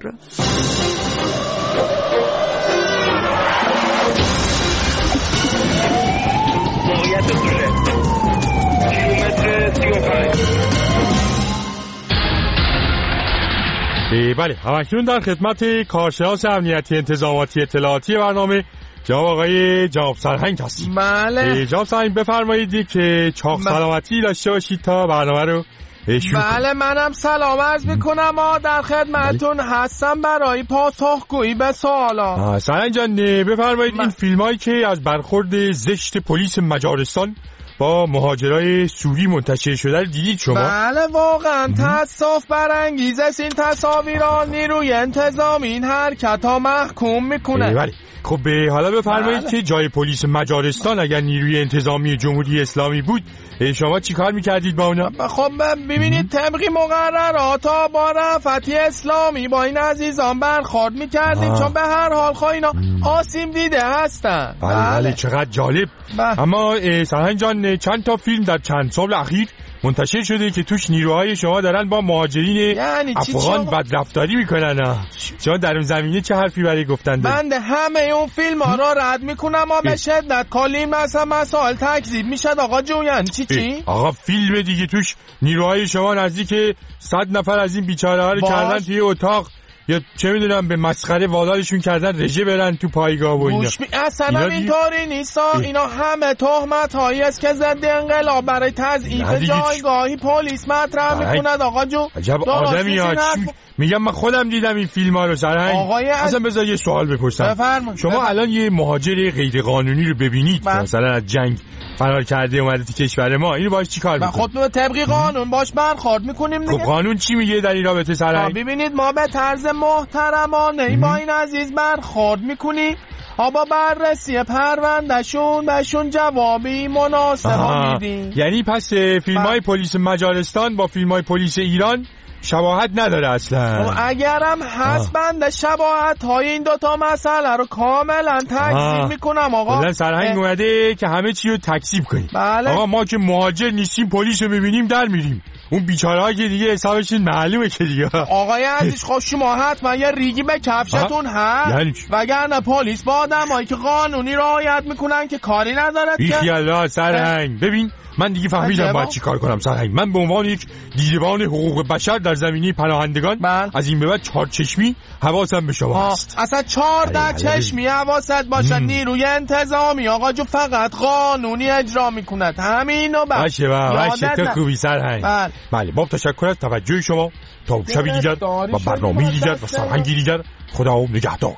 بله، همکنون در خدمت کارشناس امنیتی انتظاماتی اطلاعاتی برنامه جناب آقای جناب سرهنگ هستیم. بله جناب سرهنگ بفرمایید که چاق سلامتی داشته باشید تا برنامه رو شروع کنیم. بله منم سلام عرض میکنم در خدمتون هستم برای پاسخگویی به سوالا. سرهنگ جان بفرمایید این فیلمایی که از برخورد زشت پلیس مجارستان با مهاجرای سوری منتشر شده رو دیدید شما؟ بله واقعا تأسف برانگیز است این تصاویر. نیروی انتظامی این حرکت ها محکوم میکنه. بله خب حالا بفرمایید که جای پلیس مجارستان اگر نیروی انتظامی جمهوری اسلامی بود شما چی کار میکردید با اونا؟ خب ببینید طبقی مقررات با رفتی اسلامی با این عزیزان برخورد میکردیم چون به هر حال اینا آسیب دیده هستن. بله چقدر جالب. اما سرهنگ جان چند تا فیلم در چند سال اخیر منتشر شده که توش نیروهای شما دارن با مهاجرین یعنی افغان بدرفتاری میکنن. شما در اون زمینه چه حرفی برای گفتن دارید؟ من همه اون فیلم ها را رد میکنم و به شدت کلی مسائل تکذیب میشد آقا جون. یعنی چی؟ آقا فیلم دیگه توش نیروهای شما نزدیک 100 نفر از این بیچاره ها رو کردن توی اتاق یا چه میدونم به مسخره وادارشون کردن رژه برن تو پایگاه و اینا. اصلا اینطوری نیست. اینا همه تهمت هایی است که ضد انقلاب برای تضعیف جایگاهی پلیس مطرح میکند آقا جون. عجب آدمی ها. میگم من خودم دیدم این فیلم ها رو سرهنگ. اصلا بذار یه سوال بپرسم. شما الان یه مهاجر غیر قانونی رو ببینید مثلا از جنگ فرار کرده اومده تو کشور ما، اینو باش چی کار میکنید؟ خود طبقی قانون باش برخورد میکنیم دیگه. خب قانون چی میگه در این رابطه سرهنگ؟ ببینید ما به طرز محترمانه با این عزیز برخورد میکنیم. با بررسی پروندهشون بهشون جوابی مناسب میدیم. یعنی پس فیلم‌های پلیس مجارستان با فیلم‌های پلیس ایران شباهت نداره اصلا. اگرم هست بنده شباهت های این دوتا مسئله رو کاملا تکذیب میکنم آقا. بلن سرهنگ اومده که همه چی رو تکذیب کنیم. بله. آقا ما که مهاجر نیستیم پلیس رو میبینیم در میریم. اون بیچاره ها که دیگه حسابشون معلومه که دیگه. آقای عزیز خب شما حتما یه ریگی به کفشتون هست وگرنه پلیس با آدمایی که قانونی رعایت میکنن که کاری ندارد. بیخیالا سرهنگ. ببین من دیگه فهمیدم باید چی کار کنم سرهنگ. من به عنوان یک دیدبان حقوق بشر در زمینه پناهندگان از این به بعد 4 چشمی حواسم به شما هست. اصلا 14 چشمی حواست باشد. نیروی انتظامی آقا جو فقط قانونی اجرا میکند همینو. باشه تو خوبی سرهنگ. بله با تشکر از توجه شما. تا شبی دیگر و برنامه‌ای دیگر و سرهنگی دیگر خدا نگهدار.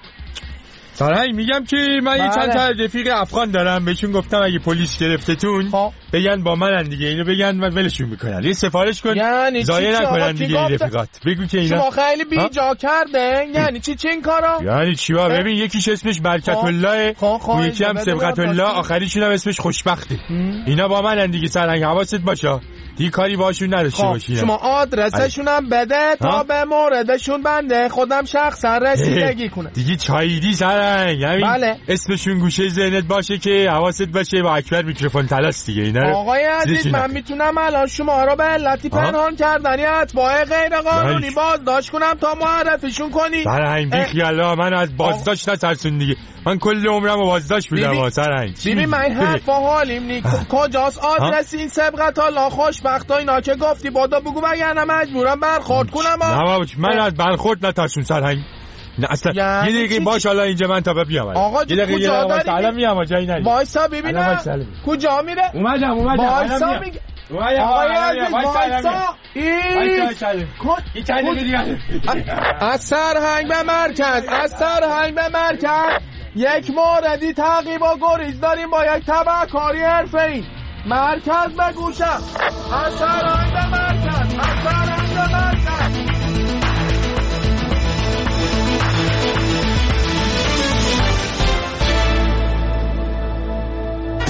سرهنگ میگم که من یه چند تا رفیق افغان دارم بهشون گفتم اگه پلیس گرفتتون بگن با منن دیگه. اینو بگن من ولشون میکنن. یه سفارش کن یعنی ضایع نکنن دیگه این رفیقات. بگو که اینا شما خیلی بیجا کرده. یعنی چی این کارا؟ یعنی چی ببین یکیش اسمش برکت الله اون یکی هم سبقت الله آخریشون هم اسمش خوشبخته. اینا با منن دیگه سرهنگ حواست باشه دیگه کاری باشون نداشته باشی. شما آدرسشون هم بده تا به موردشون بنده خودم شخصا رسیدگی کنه. دیگه چاییدی سرهنگ. بله. اسمشون گوشه ذهنت باشه که حواست باشه با اکبر میکروفون تلاس دیگه اینا. آقای عزیز من میتونم الان شما رو به علتی پنهان کردنی اتباع غیر قانونی بازداشت کنم تا معرفیشون کنی. سرهنگ بیخیالا من از بازداشت نترسون دیگه. من کل عمرم بازداشت بودم سرهنگ. ببین من حرفا حالیم نیک. کجاست آدرس این سبقت الله خوشبخت اینا که گفتی بادا بگو وگرنه مجبورم برخورد کنم. نه بابا من از برخورد نترسون سرهنگ. نه اصلا یه دقیقه باش حالا اینجا من تا بیام. آقا یه دقیقه الان میام جایی نری. وایسا ببینم کجا میره. اومدم وایسا میگه آقای عزیز وایسا این چند دیگه از سرهنگ به مرکز یک موردی تعقیب و گریز داریم با یک تبعکاری حرفه‌ای. مرکز به گوشم. از سرهنگ به مرکز.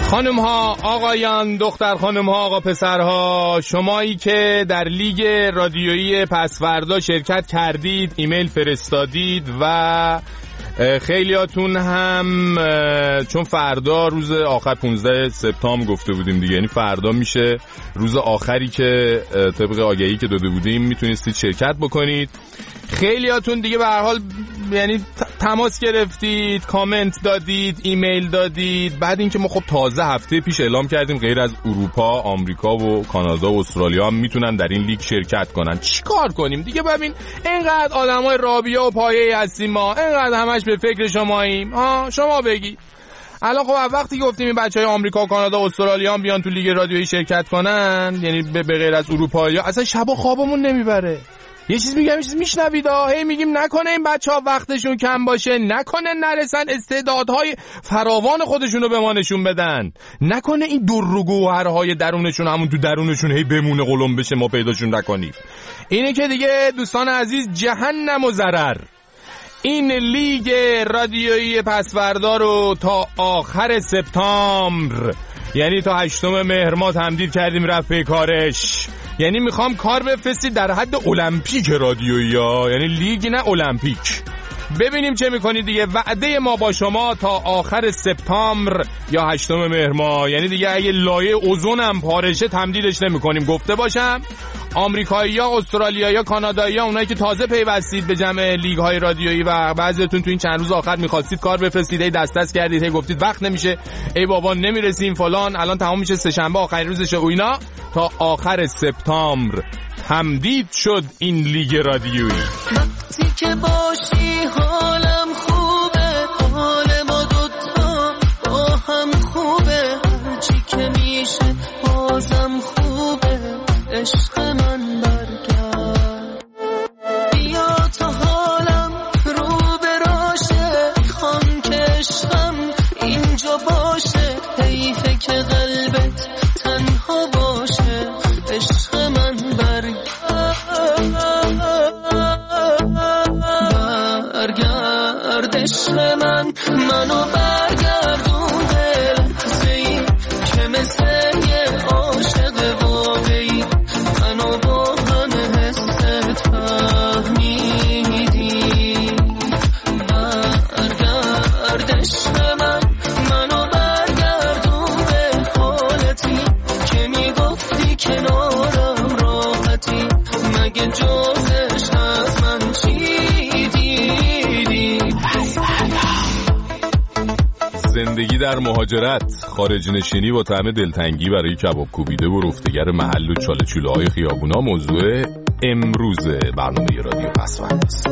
خانم ها، آقایان، دختر خانم ها، آقا پسرها، شمایی که در لیگ رادیویی پسوردا شرکت کردید، ایمیل فرستادید و خیلیاتون هم چون فردا روز آخر 15 سپتامبر گفته بودیم دیگه، یعنی فردا میشه روز آخری که طبق آگهی که داده بودیم میتونستید شرکت بکنید. خیلیاتون دیگه به هر حال یعنی تماس گرفتید، کامنت دادید، ایمیل دادید. بعد اینکه ما خب تازه هفته پیش اعلام کردیم غیر از اروپا، آمریکا و کانادا و استرالیا هم میتونن در این لیگ شرکت کنن. چیکار کنیم دیگه؟ ببین اینقدر آدمای رابیه و پایه‌ای هستیم ما، اینقدر همش به فکر شماییم. شما بگی الان خب وقتی گفتیم این بچهای آمریکا و کانادا و استرالیا هم بیان تو لیگ رادیویی شرکت کنن، یعنی به غیر از اروپایی‌ها، اصلا شب و خوابمون نمیبره. یه چیز میگم، یه چیز میشنوید، هی میگیم نکنه این بچه‌ها وقتشون کم باشه، نکنه نرسن استعدادهای فراوان خودشونو به ما نشون بدن، نکنه این در و گوهرهای درونشون همون تو درونشون هی بمونه قلم بشه ما پیداشون نکنیم. اینه که دیگه دوستان عزیز جهنم و ضرر. این لیگ رادیویی پسوردا رو تا آخر سپتامبر، یعنی تا 8 مهر ما تمدید کردیم رفت به کارش. یعنی میخوام کار بفرستید در حد المپیک رادیویی ها، یعنی لیگ نه المپیک. ببینیم چه میکنید دیگه. وعده ما با شما تا آخر سپتامبر یا 8 مهر ما، یعنی دیگه اگه لایه اوزون هم پارشه تمدیدش نمیکنیم. گفته باشم آمریکایی‌ها، استرالیایی‌ها، کانادایی‌ها، اونایی که تازه پیوستید به جمع لیگ‌های رادیویی و بعضیتون تو این چند روز آخر می‌خواستید کار بفرستید، ای دست کردید، ای گفتید وقت نمیشه، ای بابا نمیرسیم فلان، الان تمام میشه سه شنبه آخرین روزشه و اینا. تا آخر سپتامبر تمدید شد این لیگ رادیویی. وقتی که باشی حالم خوبه، حال ما دوتا با هم خوبه، هرچی که میشه بازم خوبه، عشق من برگرد، بیا تا حالم رو براشه، میخوام که عشقم اینجا باشه، حیفه که قلبت تنها باشه، عشق من برگرد عشق من، منو برگردون به لحظه‌ای که مثل یه عاشق واقعی منو با همه حست فهمیدی. برگرد عشق من، منو برگردون به حالتی که میگفتی کنارم راحتی، مگه جز عشق از من چی دیدی؟ زندگی در مهاجرت، خارج نشینی با طعم دلتنگی برای کباب کوبیده و رفتگر محل و چاله چوله‌های خیابونا موضوع امروز برنامه رادیو پسورد است.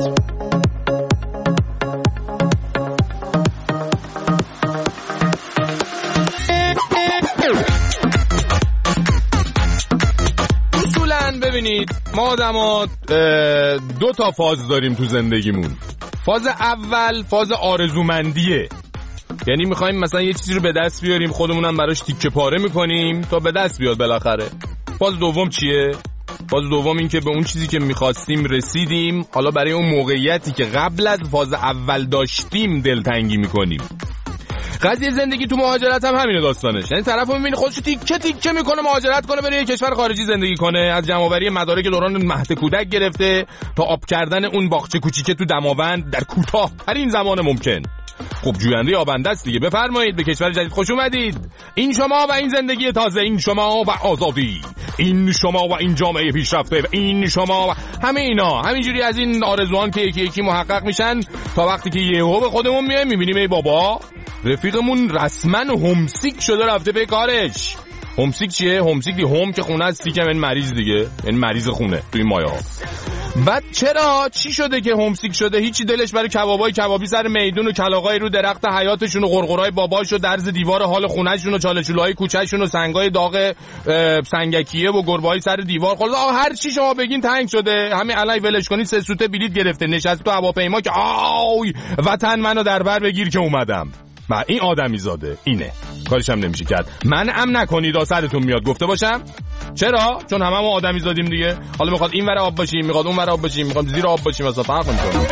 اصولاً ببینید ما آدم‌ها 2 تا فاز داریم تو زندگیمون. فاز اول فاز آرزومندیه، یعنی میخوایم مثلا یه چیزی رو به دست بیاریم، خودمونم براش تیکه پاره میکنیم تا به دست بیاد بالاخره. فاز دوم چیه؟ فاز دوم این که به اون چیزی که میخواستیم رسیدیم، حالا برای اون موقعیتی که قبل از فاز اول داشتیم دلتنگی میکنیم. قضیه زندگی تو مهاجرت هم همینه داستانش، یعنی طرفو میبینی خودشو تیکه تیکه میکنه مهاجرت کنه بره یه کشور خارجی زندگی کنه، از جمع‌آوری مدارک دوران مهد کودک گرفته تا آب کردن اون باغچه کوچیکه تو دماوند در کوتاه‌ترین زمان ممکن. خب جوینده آبنده است دیگه. بفرمایید به کشور جدید خوش اومدید. این شما و این زندگی تازه، این شما و آزادی، این شما و این جامعه پیشرفته، این شما و همه اینا، همینجوری از این آرزوان که یکی یکی محقق میشن تا وقتی که یهو به خودمون میایم میبینیم ای بابا رفیقمون رسما همسیک شده رفته به کارش. همسیک چیه؟ همسیک هم که خونه است، سیکم این مریض دیگه، این مریض خونه توی این مایه ها. بعد چرا چی شده که همسیک شده؟ هیچی دلش برای کبابای کبابی سر میدون و کلاغای رو درخت حیاتشون و قرقرای باباش و درز دیوار حال خونه‌شون و چاله‌چوله‌های کوچه‌شون و سنگای داغ سنگکیه و گربه‌های سر دیوار، خلاص هر چی شما بگین تنگ شده. همین الان ولش کنید 3 سوته بلیط گرفته نشست تو هواپیما که آی وطن منو در بر بگیر که اومدم. و این آدمی زاده اینه، کارش هم نمیشه کرد. منعم نکنید سرتون میاد گفته باشم. چرا؟ چون هممون آدمی زادیم دیگه. حالا میخواد این ور آب باشیم، میخواد اون ور آب باشیم، میخواد زیر آب باشیم، اصلا فرق نمیکنه.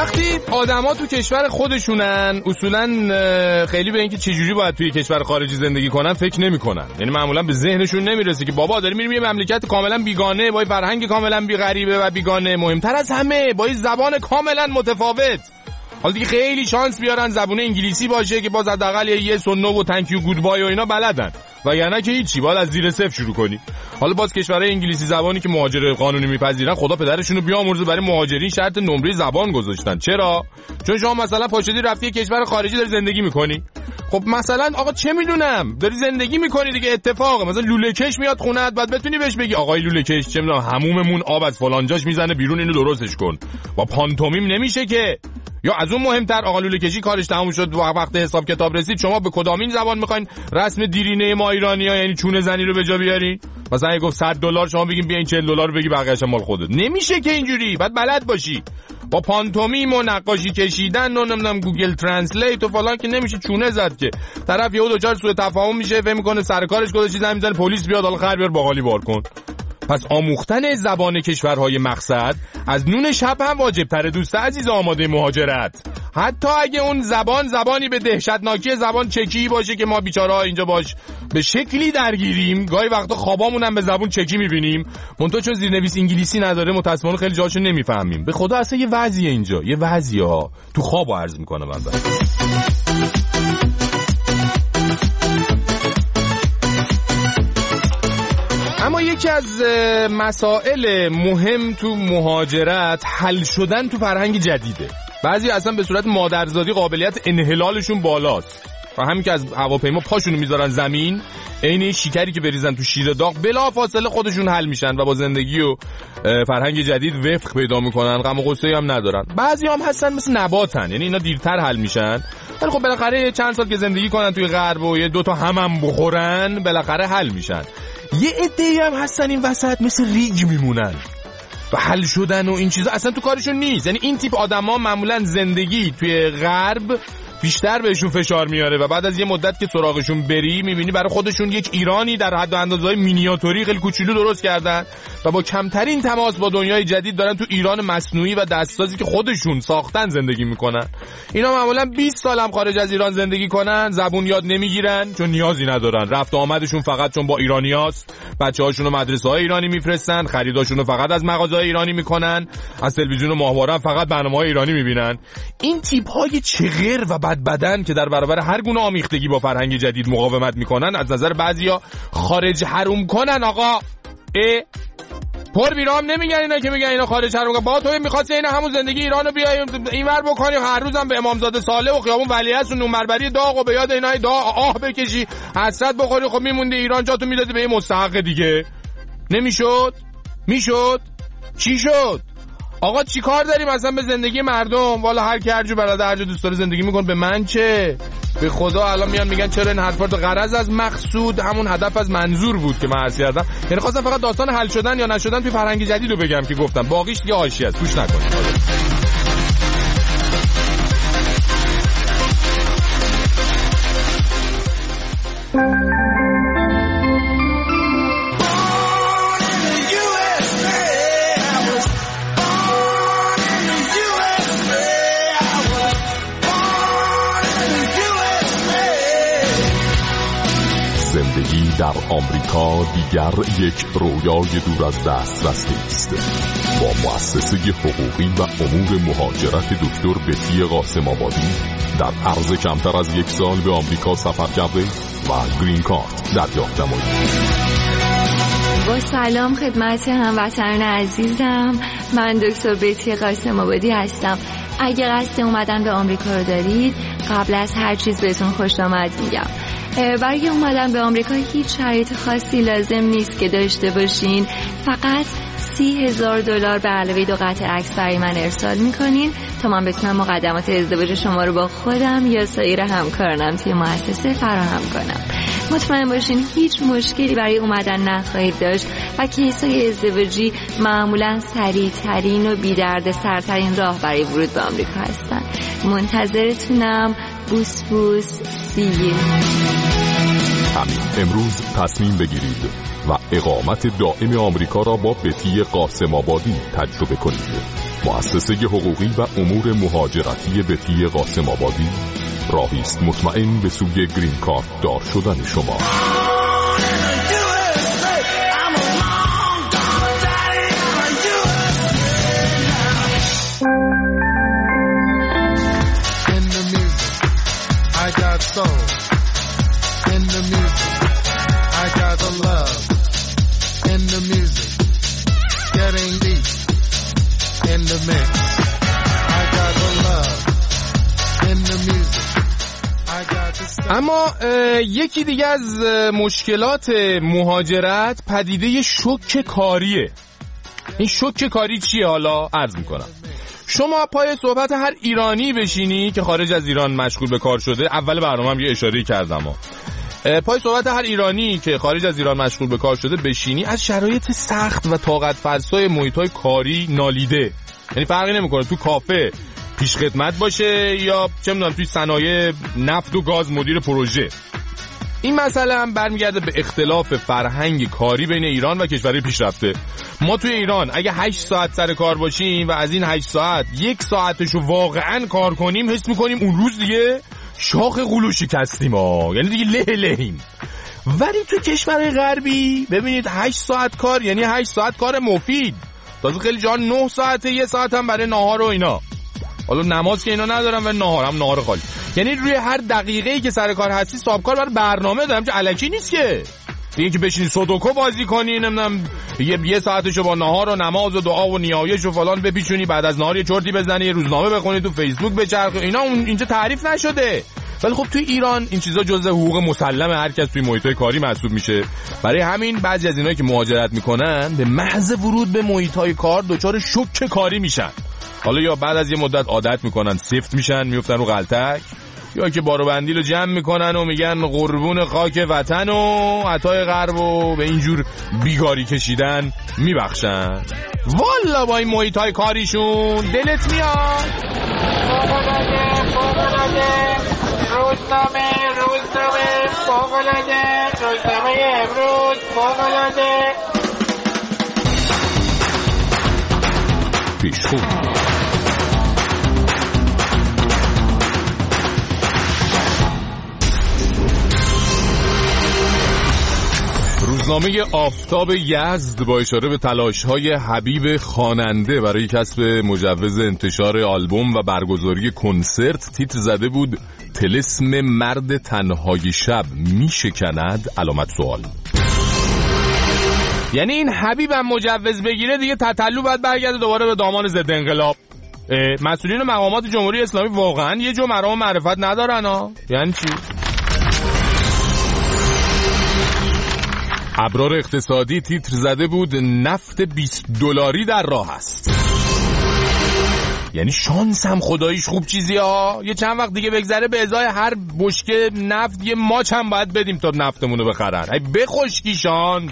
وقتی آدما تو کشور خودشونن اصولا خیلی به اینکه چجوری باید توی کشور خارجی زندگی کنن فکر نمی‌کنن. یعنی معمولا به ذهنشون نمیرسه که بابا داریم میریم یه مملکت کاملا بیگانه با فرهنگ کاملا غریبه و بیگانه، مهمتر از همه با زبان کاملا متفاوت. حالا دیگه خیلی شانس بیارن زبون انگلیسی باشه که باز حداقل یه سنو و تانکیو گودبای و اینا بلدن، وگرنه که هیچی، باید از زیر صفر شروع کنی. حالا باز کشورهای انگلیسی زبانی که مهاجر قانونی میپذیرن خدا پدرشونو بیامرزه برای مهاجرین شرط نمره زبان گذاشتن. چرا؟ چون شما مثلا پاشدی رفتی کشور خارجی داری زندگی میکنی، خب مثلا آقا چه میدونم داری زندگی میکنی دیگه، اتفاقه مثلا لوله کش میاد خونت، بعد بتونی بهش بگی آقای لوله کش چه میدونم حموممون آب از فلان جاش میزنه بیرون، اینو درستش کن. با پانتومیم نمیشه که. یا از اون مهمتر آقا لوله کشی کارش تموم شد و وقت حساب کتاب رسید، شما به کدامین زبان میخواین رسم دیرینه ما ایرانی‌ها یعنی چونه زنی رو به جا بیارین؟ مثلا اگه گفت $100 شما بگین بیاین $40 بگی بقیه‌اش مال خودت. نمیشه که اینجوری، بعد بلد باشی. با پانتومیم و نقاشی کشیدن و نمیدونم گوگل ترنسلیت و فلان که نمیشه چونه زد که. طرف یهو دوچار سوء تفاهم میشه، فهم میکنه سر کارش گذاشته زمین میزنه، پلیس بیاد حالا خیر بیار باقالی بار کن. پس آموختن زبان کشورهای مقصد از نون شب هم واجب تره دوست عزیز آماده مهاجرت. حتی اگه اون زبانی به دهشتناکی زبان چکی باشه که ما بیچاره‌ها اینجا باش به شکلی درگیریم، گاهی وقتا خوابامون هم به زبان چکی میبینیم، منتها چون زیرنویس انگلیسی نداره متأسفانه خیلی جاشو نمیفهمیم. به خدا اصلا یه وضعیه اینجا، یه وضعیه تو خوابو عرض میکنم من. اما یکی از مسائل مهم تو مهاجرت حل شدن تو فرهنگ جدیده. بعضی اصلا به صورت مادرزادی قابلیت انحلالشون بالاست و همین که از هواپیما پاشونو میذارن زمین، عین شکری که بریزن تو شیر داغ بلا فاصله خودشون حل میشن و با زندگی و فرهنگ جدید وفق پیدا میکنن، غم و غصه‌ای هم ندارن. بعضی هم هستن مثل نباتن، یعنی اینا دیرتر حل میشن، ولی خب بالاخره چند سال که زندگی کنن توی غرب و یه دوتا هم بخورن بالاخره حل میشن. یه عده‌ای هم هستن این وسط مثل ریگ میمونن و حل شدن و این چیزا اصلا تو کارشون نیست. یعنی این تیپ آدما معمولا زندگی توی غرب بیشتر بهشون فشار میاره و بعد از یه مدت که سراغشون بری میبینی برای خودشون یک ایرانی در حد و اندازه‌های مینیاتوری خیلی کوچولو درست کردن و با کمترین تماس با دنیای جدید دارن تو ایران مصنوعی و دستسازی که خودشون ساختن زندگی میکنن. اینا معمولا 20 سال هم خارج از ایران زندگی کنن، زبون یاد نمیگیرن چون نیازی ندارن، رفت و آمدشون فقط چون با ایرانیاست، بچه‌هاشون رو مدرسه‌های ایرانی میفرستن، خریداشون رو فقط از مغازه‌های ایرانی میکنن، از تلویزیون و ماهواره فقط برنامه‌های ایرانی میبینن. این تیپ‌های چغر و بد بدن که در برابر هر گونه آمیختگی با فرهنگ جدید مقاومت میکنن، از نظر بعضیا خارج حروم کنن. آقا پر بیرام نمیگن اینا که میگن اینا خارج حروم کنن. با تو میخواستی اینا همون زندگی ایرانو بیایم اینور بکنیم، هر روزم به امامزاده صالح و خیابون ولیعصر و نونبربری داغ و به یاد اینا آه بکشی، حسرت بخوری، خب میموندی ایران جاتو میدادی به یه مستحق دیگه. نمیشد؟ میشد؟ چی شد؟ آقا چی کار داریم اصلا به زندگی مردم؟ والا هر کی هر جو بلده هر جا دوست داره زندگی میکنه، به من چه؟ به خدا الان میان میگن چرا این حرفا غرض از مقصود همون هدف از منظور بود که من عرض کردم. یعنی خواستم فقط داستان حل شدن یا نشدن توی فرهنگ جدید رو بگم که گفتم، باقیش دیگه حاشیه است، گوش نکنید. زندگی در آمریکا دیگر یک رویای دور از دسترس نیست. با مؤسسه حقوقی و امور مهاجرت دکتر بتی قاسم آبادی در عرض کمتر از 1 سال به آمریکا سفر کرده و گرین کارت دریافت نمایید. با سلام خدمت هموطنان عزیزم، من دکتر بتی قاسم آبادی هستم. اگه قصد اومدن به آمریکا رو دارید، قبل از هر چیز بهتون خوش آمد میگم. برای اومدن به آمریکا هیچ شرایط خاصی لازم نیست که داشته باشین. فقط $30,000 به علاوه 2 قطعه عکس برای من ارسال میکنین تا من بتونم مقدمات ازدواج شما رو با خودم یا سایر همکارانم توی مؤسسه فراهم کنم. مطمئن باشین هیچ مشکلی برای اومدن نخواهید داشت و کیسای ازدواجی معمولا سریع‌ترین و بی‌دردسرترین راه برای ورود به آمریکا هستن. منتظرتونم. بوس بوس. سیگیر. همین امروز تصمیم بگیرید و اقامت دائم آمریکا را با بتی قاسم آبادی تجربه کنید. مؤسسه حقوقی و امور مهاجرتی بتی قاسم آبادی راهی است مطمئن به سوی گرین کارت دار شدن شما. اما یکی دیگه از مشکلات مهاجرت پدیده شوک کاریه. این شوک کاری چیه؟ حالا عرض میکنم. شما پای صحبت هر ایرانی بشینی که خارج از ایران مشغول به کار شده، اول برنامه هم یه اشاره کردم پای صحبت هر ایرانی که خارج از ایران مشغول به کار شده بشینی، از شرایط سخت و طاقت فرسای محیط‌های کاری نالیده. یعنی فرقی نمیکنه تو کافه پیش خدمت باشه یا چه میدونم توی صنایع نفت و گاز مدیر پروژه. این مسئله هم برمیگرده به اختلاف فرهنگ کاری بین ایران و کشورهای پیشرفته. ما توی ایران اگه 8 ساعت سر کار باشیم و از این 8 ساعت 1 ساعتشو واقعا کار کنیم، حس میکنیم اون روز دیگه شاخ قلو شکستیم یعنی دیگه لهیم. ولی تو کشورهای غربی ببینید 8 ساعت کار یعنی 8 ساعت کار مفید. تازه خیلی جا 9 ساعته، 1 ساعت هم برای ناهار و اینا. حالا نماز که اینا ندارم و ناهار خالی. یعنی روی هر دقیقه‌ای که سر کار هستی صاحب کار برای برنامه دارم که الکی نیست که. دیگه که بشینی سودوکو بازی کنی، نمیدونم یه ساعتشو با ناهار و نماز و دعا و نیایش و فلان بپیچونی، بعد از نهار یه چرتی بزنی، یه روزنامه بخونی، تو فیسبوک بچرخی، اینا اینجا تعریف نشده. ولی خب توی ایران این چیزا جزء حقوق مسلم هر کس توی محیط‌های کاری محسوب میشه. برای همین بعضی از اینایی که مهاجرت میکنن به محض ورود به محیط‌های کار دچار شوک کاری میشن. حالا یا بعد از یه مدت عادت میکنن، سفت میشن، میفتن رو غلطک، یا که بارو بندیل رو جمع میکنن و میگن قربون خاک وطن و عطای غرب و به اینجور بیگاری کشیدن میبخشن. والا با این محیط‌های کاریشون دلت میاد. روزنامه فوق‌العاده، روزنامه امروز فوق‌العاده. پیشخون روزنامه آفتاب یزد با اشاره به تلاش‌های حبیب خواننده برای کسب مجوز انتشار آلبوم و برگزاری کنسرت تیتر زده بود طلسم مرد تنهای شب میشکند علامت سوال. یعنی این حبیب هم مجوز بگیره دیگه تتلو باید برگرده دوباره به دامان ضد انقلاب. مسئولین مقامات جمهوری اسلامی واقعا یه جو مرام معرفت ندارن ها؟ یعنی چی؟ ابرار اقتصادی تیتر زده بود نفت $20 در راه است. یعنی شانس هم خداییش خوب چیزی ها. یه چند وقت دیگه بگذره به ازای هر بشکه نفت یه ماچ هم باید بدیم تا نفتمونو بخرن. ای بخشکی شانس.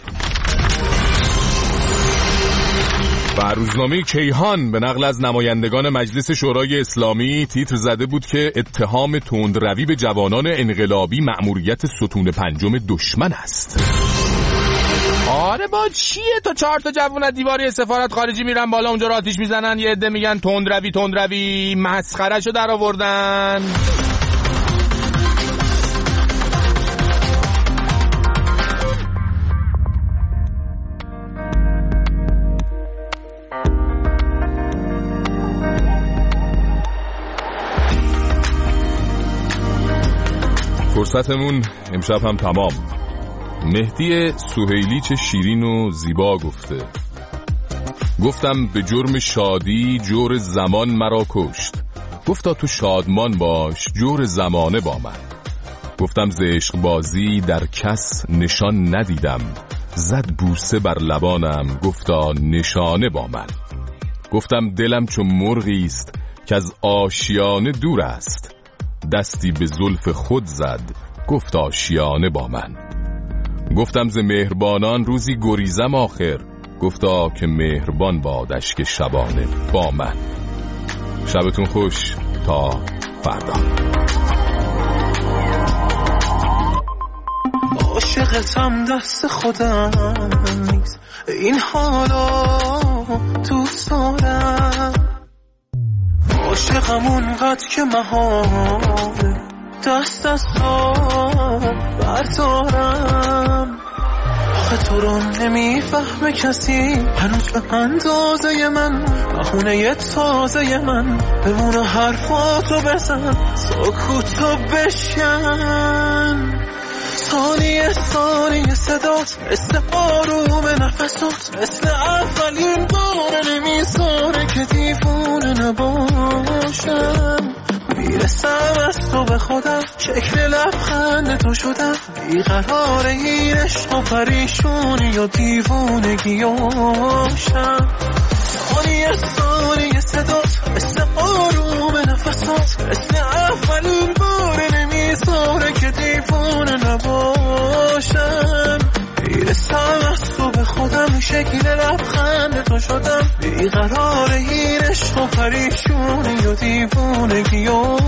و روزنامه کیهان به نقل از نمایندگان مجلس شورای اسلامی تیتر زده بود که اتهام تندروی به جوانان انقلابی مأموریت ستون پنجم دشمن است. آره با چیه تا 4 تا جوون از دیواری سفارت خارجی میرن بالا اونجا رو آتیش میزنن، یه عده میگن تندروی مسخرهشو در آوردن. فرصتمون امشب هم تمام. مهدی سهیلی چه شیرین و زیبا گفته. گفتم به جرم شادی جور زمان مرا کشت. گفتا تو شادمان باش جور زمانه با من. گفتم ز عشق بازی در کس نشان ندیدم. زد بوسه بر لبانم گفتا نشانه با من. گفتم دلم چون مرغی است که از آشیانه دور است. دستی به زلف خود زد گفت آشیانه با من. گفتم ز مهربانان روزی گریزم آخر. گفتا که مهربان بادش که شبانه با من. شبتون خوش تا فردا. عاشقتم دست خودم نیست این حالا دوست دارم. عاشقم اونقدر که محاله دست از تو بردارم. آخه تو رو نمیفهمه کسی هنوز به اندازه من، بهونه تازه من بمونه حرفاتو بزن سکوتو بشکن. ثانیه ثانیه صدات مثل آروم نفسات، مثل اولین بار نمیذاره که دیوونه نباشم. میرسم از تو به خودم، شکل لبخند تو شدم، بیقرار این عشق و پریشونی و دیوونگیاشم. ثانیه ثانیه صدات مثل آروم نفسات، مثل اولین بار نمیذاره که دیوونه نباشم. میرسم از تو به خودم، شکل لبخند تو شدم، بیقرار این عشق و پریشونی و دیوونگیاشم.